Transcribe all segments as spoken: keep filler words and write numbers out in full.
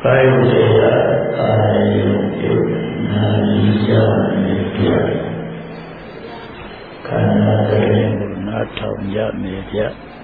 ကာယဝိယအာယုပြုနာယိယမေပြခန္ဓာတည်းကိုနားထောင်ရမေပြ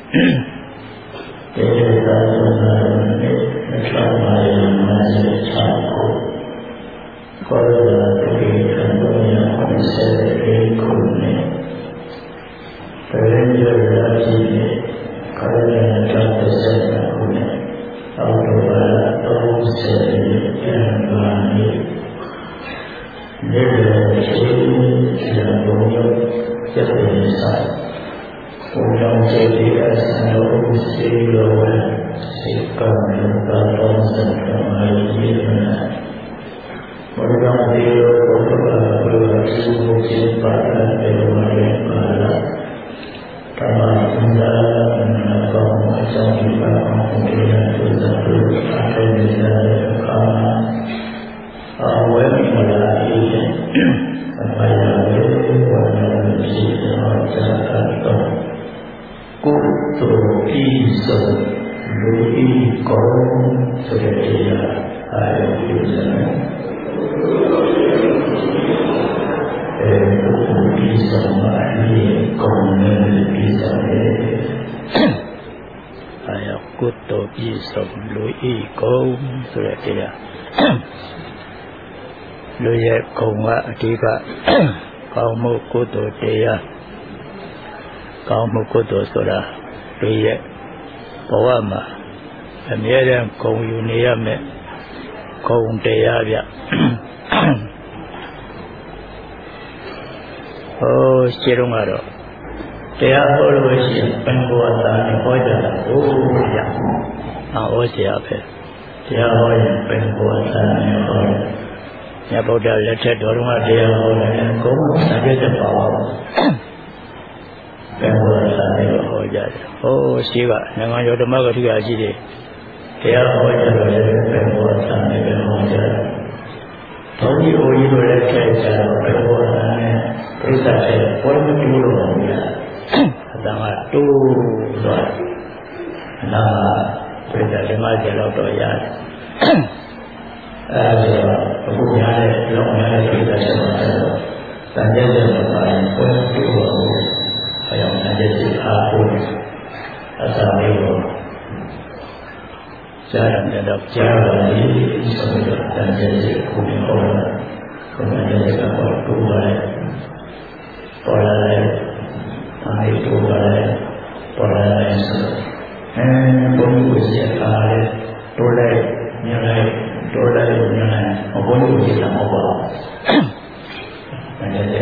တေသာသနာနဲ့သာမာယမစေချာကိုကောရတိခံတော်ရအောင်စေတဲ့ခုနဲ့ပရိယရာကြီးနဲ့ကာယနဲ့တစ္ဆေခုနဲ့အောက်တော်ဘာသုံးဆယ်ကျန်ပါနေနေရရှိတဲ့ဘုံရောကျက်တဲ့ဆိုင်ဘုံရောကျေးဇူးအစံတော်စေလောဝစေကံဘာတော်စံတော်အရေးနာဘုရားဒီလိုဘုရားဘုရားရှိခိုးခြင်းပါတဲ့ဘုရားပါလာတမန်တော်နာကောင်းအကြောင်းဒီပါအောင်ဘုရားသူသာသူအတေနေတဲ့အခါအဝဲမလာအေးအပါရဝေဝါဒရှိသောဇာတ်တော်ကိုယ်တော်ဤစုံလူဤကောဆိုတဲ့တရားအာရုံပြုစမ်းအဲဘုရားဤစုံမှာဤကောနဲ့ဤစုံရဲ့အာယကုတ္တဤစုံလူဤကောဆိုတဲ့တရားလူရဲ့ဂုဏ်ကအဓိကကောင်းမှုကုသိုလ်တရားကောင်းမှုကုသိုလ်ဆိုတာလူရဲ့ဘဝမှာအမြဲတမ်းဂုဏ်ယူနေရမယ်ဂုဏ်တရားဗျဟိုရှိတော့ကတော့တရားဟောလို့ရှိရင်ပင်ဘဝသာဟောကြတာဟိုဗျအာဟောကြရပဲတရားဟောရင်ပင်ဘဝသာဟောမြတ်ဗုဒ္ဓလက်ထက်တော်တော်တရားဟောတယ်အကုန်စကြတဲ့ပါပါဘယ်လိုလဲဟောကြတယ်ဟိုရှိကနိုင်ငံတော်ဓမ္မဂတိကရှိတယ်တရားဟောကြတယ်ဘယ်လိုဆန်းနေဟောကြတယ်ဘုန်းကြီးအိုကြီးတို့လည်းထည့်ကြတော့ဘယ်လိုဆန်းနေပြိဿတဲ့ဘောမတူလို့ပါဗျာအတန်ကတူသွားနာပြိဿဓမ္မကျေတော့တော့ရတယ်အဲဒါဆိုအခုများတဲ့လောကများတဲ့ပြိဿဆက်ပါတော့တန်ကြတဲ့ဘာရင်ဘောတူလို့အယောင်နဲ့ဒီအားကိုအစာလေးကိုကြားရတယ်တော့ကြားပါလိမ့်ဆိုတော့တန်ကြတဲ့ခုမျိုးဟောတာခုမျိုးကတော့တူပါတယ်ပေါ်လာတယ်အဲဒီတူပါတယ်ပေါ်လာတယ်ဆိုအဲဘုံကိုစက်အားလေတိုးလိုက်ညလိုက်တိုးလိုက်ညလိုက်ဘုံကိုစက်တာမဟုတ်ပါဘူးတန်ကြတဲ့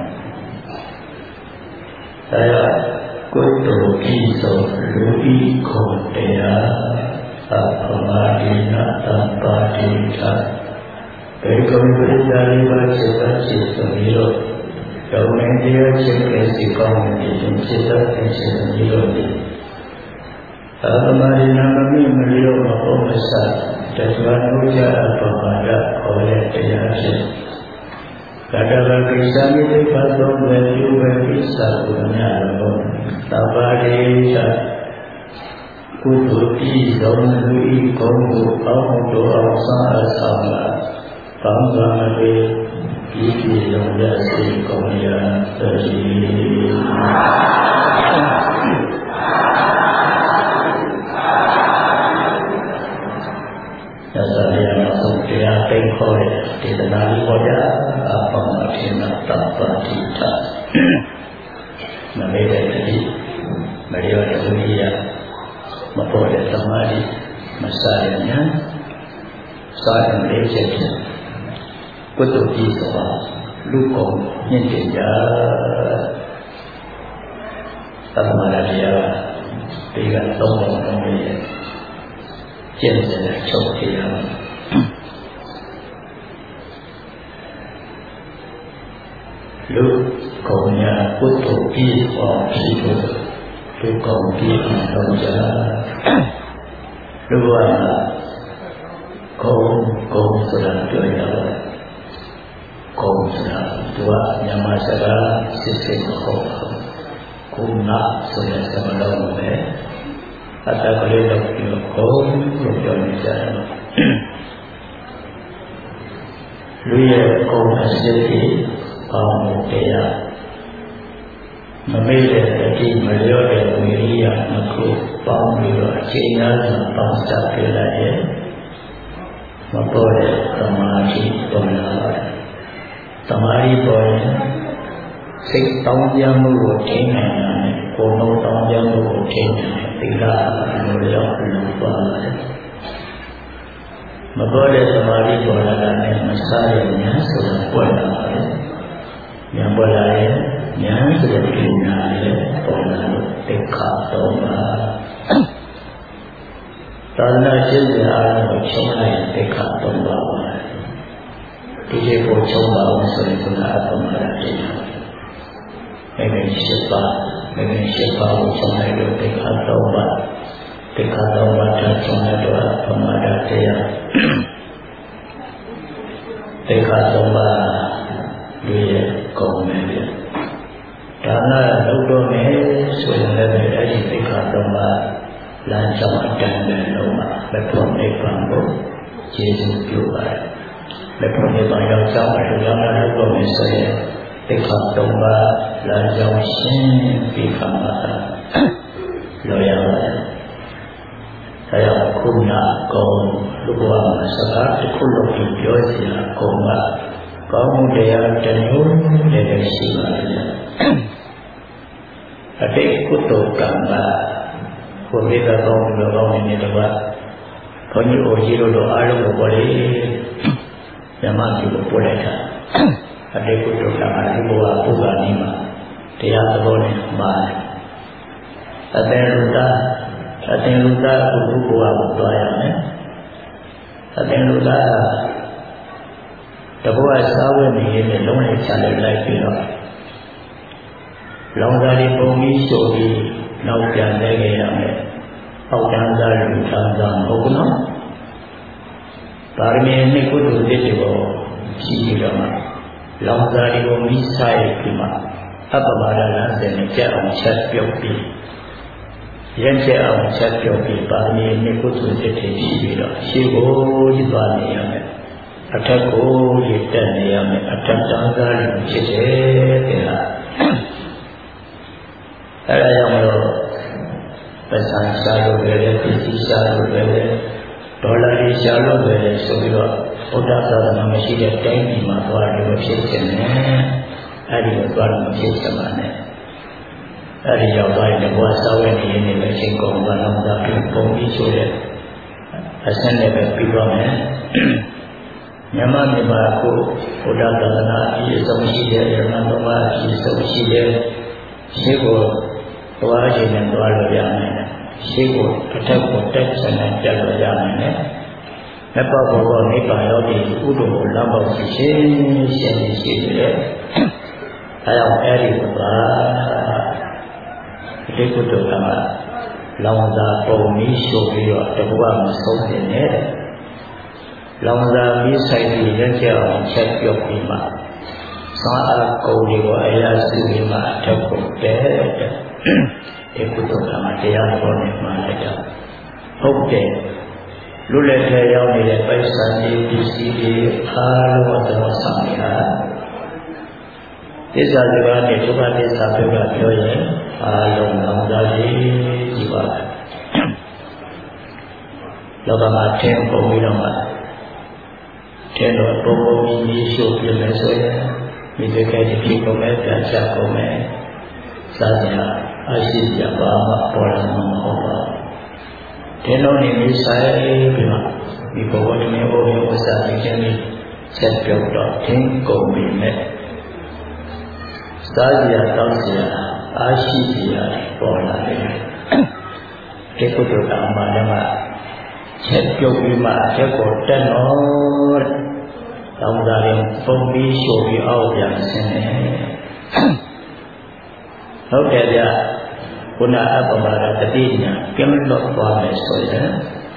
တရားကုသိုလ်ဤသို့လူဤကိုတရားသဗ္ဗမာတိနာသဗ္ဗတိသာဘေကုံပရိသရိပါစေတစိတ်ဆိုပြီးတော့ဒုံနေတရားချင်းကစီကောင်းတဲ့ခြင်းစိတ်သက်ခြင်းပြီးတော့သဗ္ဗမာတိနာမမိမလျောမဟုတ်မဆတတ္တဝါတို့ကြအပ္ပမာဒခေါ်တဲ့တရားဖြစ်ကတ္တဗကိစ္စမိတိဖတ်သောဝေယုဝေကိစ္စကိုညာတော်သဗ္ဗတိသကုသိုလ်ဤသောလူဤကောင်းမှုအောင်းတော်အောင်စာအဆောင်လာသံဃာမေဤပြည်လုံးရစေကောင်းရာတည်းသစ္စာရမဆုံးတရားသိခေါ်တဲ့ဒေသနာလေးပေါ်ကြအပ္ပမထေနတပ္ပတိထမမေ့တဲ့တိမလျော့တဲ့ဝိရိယမပေါ်တဲ့သမာဓိမစားရညာစားရင်လေးချက်ဖြင့်ကုသိုလ်ကြီးဆိုတာလူကုန်မြင့်တင်ကြသမာဓိတရားဒီကသုံးပုံသုံးရဲ့ကျင့်တဲ့ချုပ်တရားလူကုန်ညာကုသိုလ်ကြီးဟောဖြစ်ဖို့လူကုန်ကြီးအောင်ကြလူကကုံကုံဆိုတာပြောရတာကုံဆိုတာသူကမြန်မာစကားစစ်စစ်မဟုတ်ဘူးကုနာဆိုတဲ့စကားလုံးပဲအတ္တကလေးတော့ပြောကုံလို့ပြောနေကြတယ်လူရဲ့ကုံအစစ်ကြီးပေါင်းမှုတရားမမေ့တဲ့တတိမလျော့တဲ့ဝိရိယနှစ်ခုပေါင်းပြီးတော့အခြေအနေနဲ့ပေါင်းစပ်ပြလိုက်ရဲ့မပေါ်တဲ့သမာဓိပေါ်လာတယ်သမာဓိပေါ်ရင်စိတ်တောင်းကြမှုကိုထိန်းနိုင်တယ်ကိုယ်လုံးတောင်းကြမှုကိုထိန်းနိုင်တယ်သီလလိုလျော့လို့ပါပါတယ်မပေါ်တဲ့သမာဓိပေါ်လာတဲ့မစားရညာဆိုတာပွက်လာတယ်ညာပေါ်လာရင်ညာဆိုတဲ့ပညာရဲ့ပေါ်လာလို့တိခါတော့ပါသာသနာ့ကျင့်ကြံအားကိုချုပ်လိုက်တိခါတော့ပါဒီလိုကိုချုပ်ပါအောင်ဆိုရင်ဘုရားအပေါ်မှာတင်တယ်မဂ္ဂင်၈ပါးမဂ္ဂင်၈ပါးကိုချုပ်လိုက်လို့တိခါတော့ပါတိခါတော့ပါတဲ့ချုပ်လိုက်တော့ပမာဒတရားတိခါတော့ပါလူရဲ့ကောင်းမယ်ဗျဒါနလုပ်တော့မယ်ဆိုရင်လည်းအဲဒီတိခါတော့ပါလမ်းကြောင်းအတန်နဲ့လုံးဝလက်ပေါ်နိဗ္ဗာန်ကိုကျေစုပြုပါတယ်လက်ပေါ်နိဗ္ဗာန်ရောက်ကြမှာလူများများလုပ်တော့မယ်ဆိုရင်တိခါတော့ပါလမ်းကြောင်းရှင်းပြီးခါမှာလောရပါတယ်ဒါကြောင့်ခုနကောလူဘဝမှာစကားတစ်ခုလုံးပြီးပြောစီတာကောကကောင်းမှုတရားတစ်မျိုးလည်းရှိပါတယ်အတိတ်ကုသိုလ်ကံကကိုယ်လေးကကောင်းလို့ကောင်းနေတယ်ကွာဘုန်းကြီးအိုကြီးတို့အားလုံးကိုပေါ်လေဓမ္မကြီးကိုပေါ်လိုက်တာအတိတ်ကုသိုလ်ကံကဒီဘဝပုဂ္ဂိုလ်ကြီးမှာတရားသဘောနဲ့မှာအတေလူတာအတေလူတာကိုဘုရားကိုတွားရမယ်အတေလူတာတဘောစားဝတ်နေရင်လုံးဝချလိုက်လိုက်ပြီးတော့လောင်စာတွေပုံပြီးရှို့ပြီးနောက်ပြန်လဲခဲ့ရမယ်။အောက်တန်းစားလူသားသားမဟုတ်ဘူးနော်။ပါရမီနှစ်ခုတို့တစ်တွေကိုရှိပြီးတော့မှလောင်စာတွေကိုမိဆိုင်ပြီးမှအပ္ပပါဒလမ်းစဉ်နဲ့ကြောက်အောင်ချက်ပြုတ်ပြီးရင့်ကျက်အောင်ချက်ပြုတ်ပြီးပါရမီနှစ်ခုတို့တစ်တွေရှိပြီးတော့ရှေ့ကိုကြီးသွားနေရမယ်။အထက်ကိုကြီးတက်နေရမယ်။အထက်တန်းစားလူဖြစ်တယ်တဲ့လား။အဲဒါကြောင့်မလို့ပစ္စံရှာလို့ပဲပစ္စည်းရှာလို့ပဲဒေါ်လာကြီးရှာလို့ပဲဆိုပြီးတော့ဘုရားသာသနာမရှိတဲ့တိုင်းပြည်မှာသွားလို့ဖြစ်နေတယ်အဲဒီလိုသွားလို့မဖြစ်စမှာနဲ့အဲဒီရောက်သွားရင်ဘဝစာဝတ်နေနေပဲအချိန်ကုန်သွားတော့ဒါပြီးပုံပြီးဆိုတဲ့အစနဲ့ပဲပြီးသွားမယ်မြန်မာမြန်မာကိုဘုရားသာသနာအပြည့်အစုံရှိတဲ့ရဟန်းတော်မှာအပြည့်အစုံရှိတဲ့ရှိကိုသွားခြင်းနဲ့သွားလို့ရမယ်ရှိကိုအထက်ကိုတက်ဆန်းနဲ့တက်လို့ရမယ်မြတ်ဘုရားနိဗ္ဗာန်ရောက်ပြီးဥဒ္ဓကိုလမ်းပေါက်ရှိရှင်းရှင်းရှိတယ်အဲကြောင့်အဲဒီကဒီကုသိုလ်ကမှာလောင်စာပုံမီးရှို့ပြီးတော့တဘဝမဆုံးနေတယ်လောင်စာမီးဆိုင်ပြီးရက်ကြအောင်ချက်ပြုတ်ပြီးမှသာအကုန်ဒီကိုအရာစုပြီးမှအထက်ကိုတဲ့ဒီကုသိုလ်ကမှာတရားတော်နဲ့မှလိုက်တာဟုတ်တယ်လူလက်ထဲရောက်နေတဲ့ပိုက်ဆံတွေပစ္စည်းတွေအားလုံးတော့ဆောင်နေတာသစ္စာစကားနဲ့ဒုက္ခသစ္စာပြောတာပြောရင်အားလုံးလောင်စားရှိကြည့်ပါလားလောကမှာထင်ပုံပြီးတော့မှထင်တော့ပုံပုံကြီးကြီးရှို့ပြမယ်ဆိုရင်မိတ္တကဲဒီဖြစ်ကုန်မယ်ပြန်ချကုန်မယ်စားစရာအရှိစရာဘာမှပေါ်လာမှာမဟုတ်ပါဘူးဒီလိုနေမိဆိုင်ပြီးမှဒီဘဝတည်းမျိုးဘဝဝဆာအချင်းကြီးဆက်ပြုတ်တော့ထင်းကုန်ပြီနဲ့စားစရာတောင်းစရာအရှိစရာပေါ်လာတယ်ဒီကုသိုလ်ကမှလည်းမှဆက်ပြုတ်ပြီးမှချက်ကိုတက်တော့တောင်းစားရင်ပုံပြီးရှို့ပြီးအောက်ပြန်ဆင်းတယ်ဟုတ်တယ်ဗျခုနအပ္ပမရတတိညာကင်းလွတ်သွားမယ်ဆိုရင်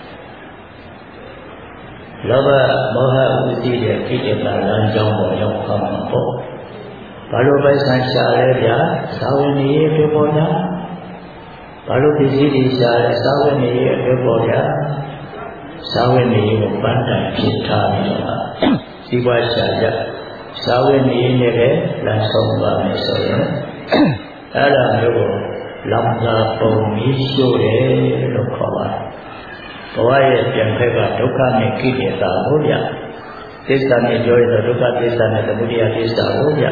လောဘမောဟဥဒိတဲ့ကိလေသာလမ်းကြောင်းပေါ်ရောက်သွားမှာပေါ့ဘာလို့ပဲဆန်းရှာလဲဗျာသာဝဏီရဲ့ပြောပေါ်ညာဘာလို့ပစ္စည်းတွေရှာလဲသာဝဏီရဲ့ပြောပေါ်ညာသာဝဏီကိုပန်းတိုင်ဖြစ်ထားပြီးတော့စီးပွားရှာကြစာဝတ်နေနဲ့ပဲလမ်းဆုံးပါမယ်ဆိုရင်အဲ့ဒါမျိုးကိုလောင်စာပုံပြီးရှို့တယ်လို့ခေါ်ပါတယ်ဘဝရဲ့ပြန်ဖက်ကဒုက္ခနဲ့ကိလေသာကိုဗျသစ္စာနဲ့ပြောရတော့ဒုက္ခသစ္စာနဲ့သမုဒယသစ္စာကိုဗျ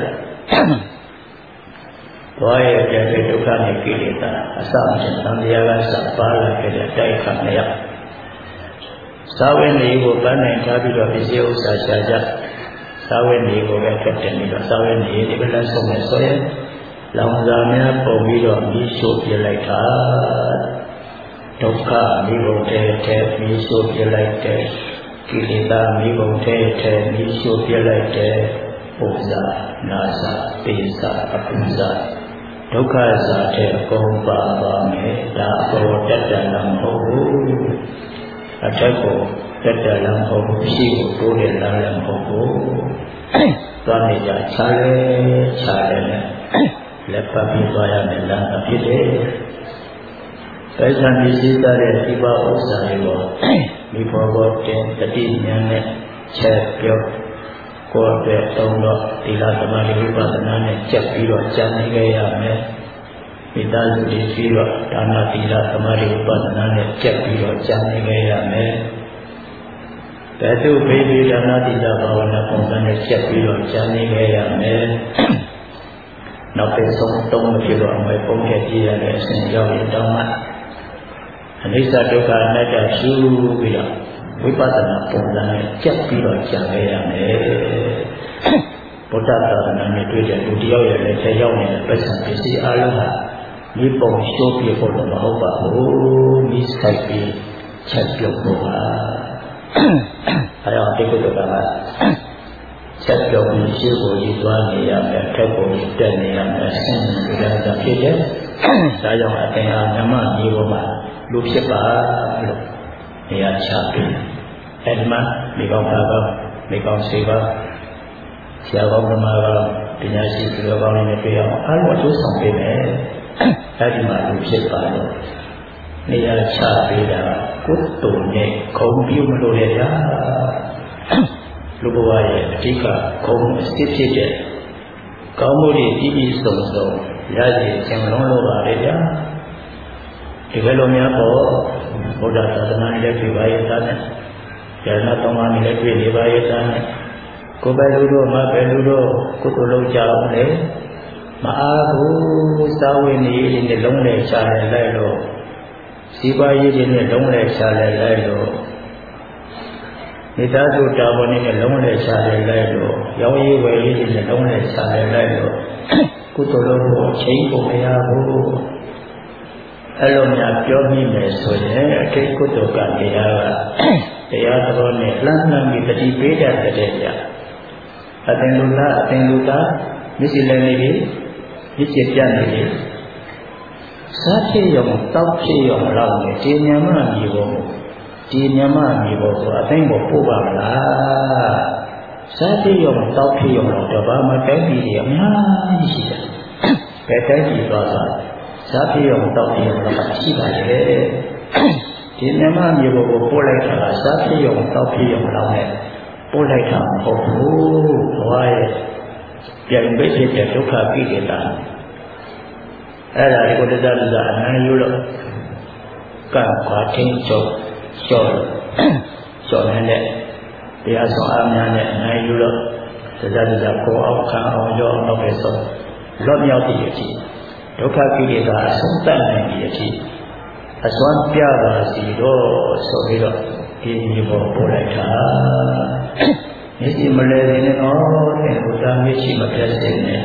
ဘဝရဲ့ပြန်ဖက်ဒုက္ခနဲ့ကိလေသာအစအချင်းသံဃာကစပါလာခဲ့တဲ့တိုက်ခါမရသာဝေနေကိုပန်းနိုင်ထားပြီးတော့ပစ္စည်းဥစ္စာရှာကြသာဝေနေကိုပဲထွက်တယ်ပြီးတော့သာဝေနေဒီလိုလဲဆုံးမယ်ဆိုရင်လောင်စာများပုံပြီးတော့မိရှို့ပြလိုက်တာဒုက္ခမိဘုံထဲထဲမိရှို့ပြလိုက်တယ်ကိလေသာမိဘုံထဲထဲမိရှို့ပြလိုက်တယ်ပုဇာနာစာပေစာအပုဇာဒုက္ခစာတဲ့အကုန်ပါပါမယ်ဒါအပေါ်တက်တယ်လားမဟုတ်ဘူးအထက်ကိုတက်တယ်လားမဟုတ်ဘူးရှိကိုတိုးတယ်လားလည်းမဟုတ်ဘူးသွားနေကြခြားလဲခြားတယ်လက်ပတ်ပြီးသွားရမယ်လားအဖြစ်တယ်ပဋ္ဌာန်းဒီစိတ်တဲ့ဒီပါဥစ္စာတွေကိုမိဖို့ဘောတင်တတိဉာဏ်နဲ့ချက်ပြောကိုယ်အတွက်သုံးတော့သီလသမာဓိဝိပဿနာနဲ့ကြက်ပြီးတော့ကြံနေကြရမယ်မိသားစုတွေပြီးတော့ဒါနသီလသမာဓိဝိပဿနာနဲ့ကြက်ပြီးတော့ကြံနေကြရမယ်ဘယ်သူဘေးဘေးဒါနသီလဘာဝနာပုံစံနဲ့ကြက်ပြီးတော့ကြံနေကြရမယ်နောက်ပြန်ဆုံးသုံးမဖြစ်တော့အမွေပုံခဲ့ကြည့်ရတဲ့အစဉ်ရောက်ရင်တောင်းမှအနိစ္စဒုက္ခအနတ္တရှုပြီးတော့ဝိပဿနာပုံစံနဲ့ကြက်ပြီးတော့ကြံခဲ့ရမယ်ဗုဒ္ဓသာသနာနဲ့တွေ့တဲ့လူတယောက်ရဲ့လက်ချက်ရောက်နေတဲ့ပစ္စံပစ္စည်းအလုံးဟာဒီပုံရှုပ်ပြဖို့တော့မဟုတ်ပါဘူးမိဆိုင်ပြီးချက်ပြုတ်ဖို့ပါအဲတော့ဒီကုတ္တကချက်ပြုတ်ပြီးရှုပ်ကိုကြီးသွားနေရမယ်ထက်ကိုတက်နေရမယ်ဆင်းရဲကြတာဖြစ်တယ်ဒါကြောင့်အသင်ဟာဓမ္မမျိုးပေါ်မှာလူဖြစ်ပါလို့နေရာချပြီးအဲဒီမှာမိကောင်းပါကောမိကောင်းစေပါဆရာကောင်းဓမ္မကောပညာရှိသူတော်ကောင်းတွေနဲ့တွေ့အောင်အားလုံးအကျိုးဆောင်ပေးမယ်အဲဒီမှာလူဖြစ်ပါလို့နေရာချပေးတာကုသိုလ်နဲ့ခုံပြုမလို့လေဗျာလူဘဝရဲ့အဓိကခုံအစစ်ဖြစ်တဲ့ကောင်းမှုတွေကြီးကြီးစုံစုံရရှိခြင်းလုံးလို့ပါလေဗျာဒီလိုလိုများတော့ဘုရားသာသနာ့ရဲ့ပြပါရဲ့သားနဲ့ဉာဏ်တော်မှလည်းတွေ့နေပါရဲ့သားနဲ့ကိုယ်ပဲလူတို့မှပဲလူတို့ကုသိုလ်လုပ်ကြအောင်လေမအားဘူးစာဝိနည်းတွေနဲ့လုံးနဲ့ရှာလဲလိုက်လို့စီပါရေးတွေနဲ့လုံးနဲ့ရှာလဲလိုက်လို့မိသားစုတာဝန်တွေနဲ့လုံးနဲ့ရှာလဲလိုက်လို့ရောင်းရည်ဝယ်ရည်တွေနဲ့လုံးနဲ့ရှာလဲလိုက်လို့ကုသိုလ်လုပ်ဖို့ချိန်ဖို့မရဘူးအဲ့လိုများပြောမိမယ်ဆိုရင်အထိတ်ကုသိုလ်ကတရားကတရားတော်နဲ့လှမ်းလှမ်းပြီးတတိပေးတတ်တဲ့ကြအသင်လူလားအသင်လူသားမျက်စိလည်းနေပြီမျက်စိပြတ်နေပြီစားဖြစ်ရုံတောက်ဖြစ်ရုံလောက်နဲ့ဒီညမမြေပေါ်ဒီညမမြေပေါ်ဆိုအသိပေါ်ပို့ပါမလားစားဖြစ်ရုံတောက်ဖြစ်ရုံတော့တပါးမတိုက်ပြီးရအများကြီးရှိတယ်ဘယ်တိုက်ပြီးသွားသွားစားဖြစ်ရုံတောက်ဖြစ်ရုံတော့ရှိပါလေဒီညမမြေပေါ်ကိုပို့လိုက်တာကစားဖြစ်ရုံတောက်ဖြစ်ရုံလောက်နဲ့ပို့လိုက်တာမဟုတ်ဘူးဘဝရဲ့ပြန်ပိတ်ဖြစ်တဲ့ဒုက္ခကိလေသာအဲ့ဒါကိုတရားလူသားအနံ့ယူလို့ကံခွာထင်းချုပ်လျှော့လို့လျှော့နေတဲ့တရားဆောင်အားများနဲ့အနံ့ယူလို့တရားလူသားကိုအောင်ခံအောင်ရောအောင်ပဲဆိုလွတ်မြောက်တဲ့အထိဒုက္ခကိလေသာအဆုံးသတ်နိုင်တဲ့အထိအစွမ်းပြပါစီတော့ဆိုပြီးတော့ဒီဒီပေါ်ပို့လိုက်တာမျက်စိမလဲနေတော့တဲ့ဘုရားမျက်စိမပြတ်စေနဲ့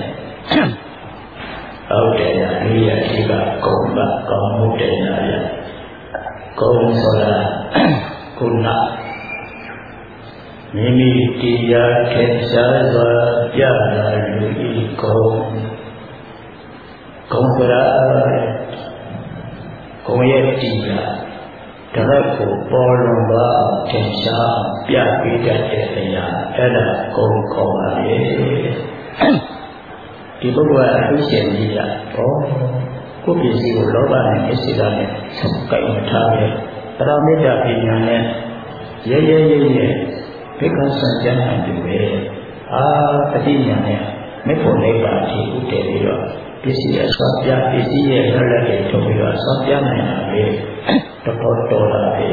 ဟုတ်တယ်ရဒီရဒီကကုံကကောင်းမှုတယ်ရရကုံဆိုတာကုဏမိမိတရားခေရှားစွာပြလာလူဤကုံကုံဆိုတာကုံရဲ့တရားတရက်ကိုပေါ်လွန်ပါထင်ရှားပြပေးတတ်တဲ့အရာအဲ့ဒါကုံခေါ်ပါလေဒီပုဂ္ဂိုလ်ကအထုရှင်ကြီးကဟောကိုယ်ပစ္စည်းကိုလောဘနဲ့အစိဒါနဲ့ဆုံးကိုက်မထားပဲပရမေတ္တာပညာနဲ့ရဲရဲရဲရဲဘိက္ခဆံကျမ်းနိုင်ပြီပဲအာတတိညာနဲ့မေဖို့နိဗ္ဗာန်အထိဥတည်ပြီးတော့ပစ္စည်းအစွမ်းပြပစ္စည်းရဲ့လက်လက်တွေထုတ်ပြီးတော့ဆောင်းပြနိုင်တာပဲတော်တော်တော်လာပဲ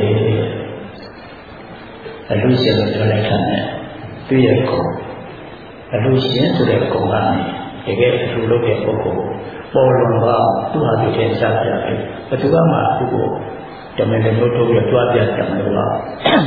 အလူရှင်လို့ပြောလိုက်တာနဲ့သူ့ရဲ့ကိုယ်အလူရှင်ဆိုတဲ့ကိုယ်ကနေတကယ်အလူလုပ်တဲ့ပုဂ္ဂိုလ်ပေါ်လွန်တော့သူ့ဟာသူတဲ့စားပြပဲဘယ်သူမှသူ့ကိုတမန်တော်တို့ထုတ်ပြီးကြွားပြတယ်မလို့လား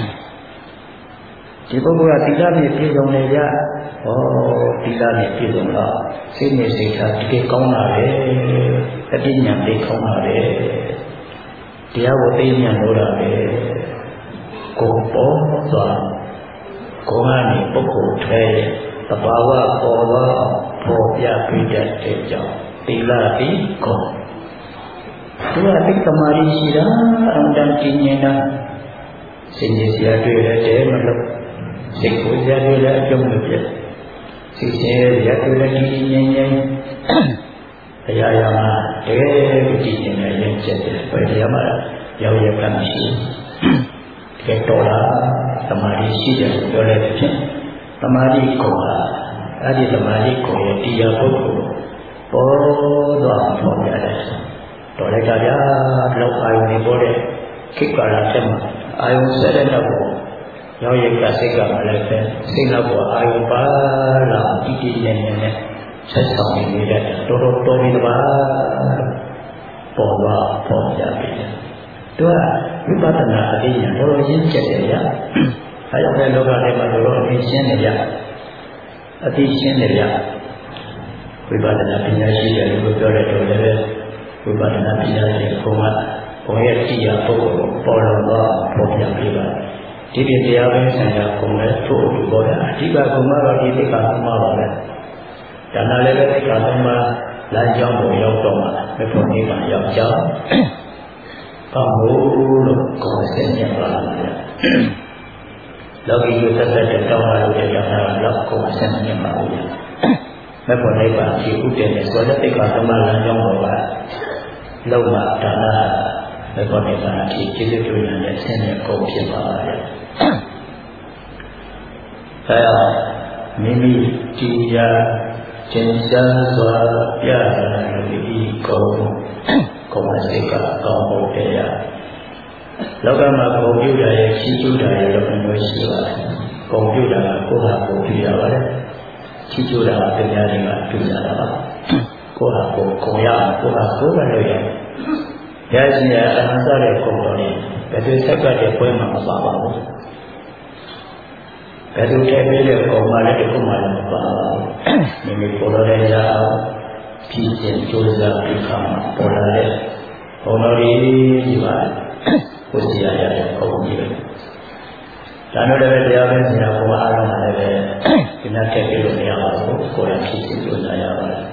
ဒီပုဂ္ဂိုလ်ကသီလနဲ့ပြည့်စုံနေကြဩသီလနဲ့ပြည့်စုံတော့စိတ်နဲ့စိတ်ထားတကယ်ကောင်းတာပဲအတိညာသိကောင်းတာပဲတရားကိုသိဉာဏ်လို့တာပဲကိုယ်ပေါ်သွားကိုယ်ကနေပုဂ္ဂိုလ်ထဲတဘာဝပေါ်သွားပေါ်ပြပြီးတဲ့ကြောင့်သီလပြီးကောသူကသိသမာဓိရှိတာအန္တန်ကျင်နေတာစိတ်ကြီးစရာတွေ့တယ်မလို့စိတ်ကိုကြရတဲ့အကျုံးမပြတ်စိတ်ရဲ့ရတွေ့တဲ့ဒီငြိမ်းငြိမ်းတရားရမှာတကယ်ကိုကြည်နေတယ်ရင်ကျက်တယ်ဘယ်တရားမှာရောက်ရကမရှိတကယ်တော်တာသမာဓိရှိတယ်ပြောတဲ့ဖြင့်သမာဓိကိုဟာအဲ့ဒီသမာဓိကိုရဲ့တရားပုဂ္ဂိုလ်ပေါ်တော့ပေါ်ရတယ်တော်လိုက်တာဗျာလောက်အာယုန်နေပေါ်တဲ့ခိက္ကာရတက်မှာအာယုန်ဆက်တဲ့တော့ရောက်ရကစိတ်ကလည်းပဲစိတ်နောက်ပေါ်အာယုပါလာတည်တည်နေနေနဲ့ဆက်ဆောင်နေတဲ့တော်တော်တော်ပြီးတပါပေါ်သွားပေါ်ကြပြီ။သူကဝိပဿနာအသိဉာဏ်တော်တော်ရင်းကျက်တယ်ဗျာ။အဲကြောင့်လည်းလောကထဲမှာတော်တော်အသိရှင်းတယ်ဗျာ။အသိရှင်းတယ်ဗျာ။ဝိပဿနာပညာရှိတယ်လို့ပြောတဲ့တော်လည်းဝိပဿနာပညာရှိကဘုံကဘုံရဲ့တရားပုဂ္ဂိုလ်ပေါ်တော်သွားပေါ်ပြပြီးပါဒီဒီတရားပဲဆန္ဒကုံနဲ့ထို့အတူပေါ်တာအဓိကကုံကတော့ဒီသိက္ခာသုံးပါးပါပဲဒါနာလည်းပဲသိက္ခာသုံးပါးလမ်းကြောင်းကိုရောက်တော့မှမဖို့နိဗ္ဗာန်ရောက်ကြပါဘူးလို့ကိုယ်စိတ်နဲ့ပါလာတယ်လောကီကိုသက်သက်တောင်းလာလို့တရားနာတော့ကိုယ်စိတ်နဲ့ပါဘူးမဖို့နိဗ္ဗာန်ရှိဥတည်တဲ့ဆိုတဲ့သိက္ခာသုံးပါးလမ်းကြောင်းပေါ်ကလောက်မှဒါနာဘယ်ပေါ်နေတာအဖြစ်ကျေးဇူးပြုရတဲ့ဆင်းရဲကုန်ဖြစ်ပါရဲ့။ဒါကြောင့်မိမိတရားကျင့်စာစွာပြရတဲ့ဒီကုံကုံစိတ်ကကောင်းဖို့တရားလောကမှာကွန်ပျူတာရဲ့ချီးကျူးတာရဲ့လုပ်မျိုးရှိပါတယ်။ကွန်ပျူတာကကိုယ်ဟာကိုယ်ပြရပါတယ်။ချီးကျူးတာကတရားတွေကပြရတာပါ။ကိုယ်ဟာကိုယ်ကိုယ်ရကိုယ်ဟာကိုယ်ပဲလို့ရတယ်။ရရှိရအမှန်စားတဲ့ကုန်တော်လေးဘယ်သူဆက်ကတဲ့ပွဲမှာမပါပါဘူးဘယ်သူထဲပေးတဲ့ကုန်မှလည်းဒီကုမှလည်းမပါပါဘူးမိမိပေါ်တော်တဲ့ရာဖြစ်ခြင်းကြိုးစားပြီးခါမှာပေါ်လာတဲ့ကုန်တော်လေးဒီပါကိုစီရရတဲ့ကုန်ကြီးပဲဒါတို့လည်းတရားပဲဆရာဘုရားအားလုံးလည်းပဲဒီနေ့ထည့်ပြလို့မရပါဘူးကိုယ်ရဖြစ်ခြင်းကြိုးစားရပါတယ်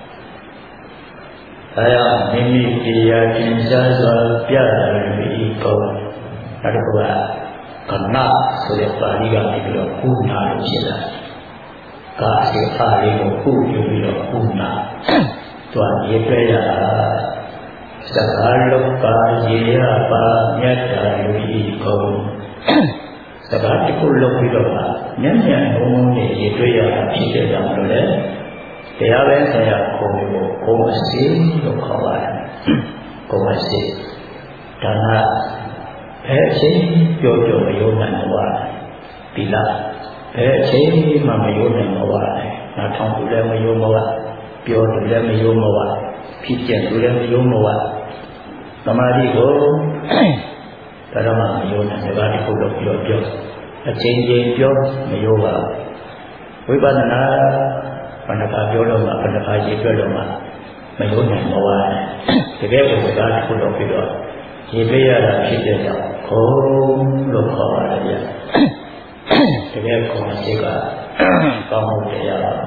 ဒါကြောင့်မိမိတရားကျင့်စာစွာပြရတယ်ဒီကောနောက်တစ်ခုကကဏဆိုတဲ့ပါဠိကနေပြီးတော့ကုဏလို့ဖြစ်လာကာစေအားလေးကိုကုယူပြီးတော့ကုဏသူကရေပြရတာစကားလောကရေရပါမြတ်တာလူဤကောစကားတစ်ခုလုပ်ပြီးတော့ညံ့ညံ့ဘုံဘုံနဲ့ရေတွေ့ရတာဖြစ်တဲ့ကြောင့်လို့လေတရားပဲဆရာကိုယ်ကိုကိုယ်အစီလို့ခေါ်ပါတယ်ကိုယ်အစီဒါကဘယ်အချိန်ပြောပြောမယုံနိုင်တော့ဒီလားဘယ်အချိန်မှမယုံနိုင်တော့ပါနဲ့နားထောင်လို့လည်းမယုံတော့ပြောလို့လည်းမယုံတော့ဖြစ်ကျက်လို့လည်းမယုံတော့သမာဓိကိုဒါတော့မှမယုံနိုင်စကားတစ်ခုတော့ပြောပြောအချိန်ချင်းပြောမယုံပါဝိပဿနာဘဏ္ဍာပြောလို့မှဘဏ္ဍာရေးပြောလို့မှမယုံနိုင်တော့ပါတကယ်ကိုစကားတစ်ခုတော့ပြီးတော့ရေပေးရတာဖြစ်တဲ့ကြောင့်ခုံလို့ခေါ်ပါတယ်ဗျတကယ်ကိုစိတ်ကကောင်းမှုတရားပါ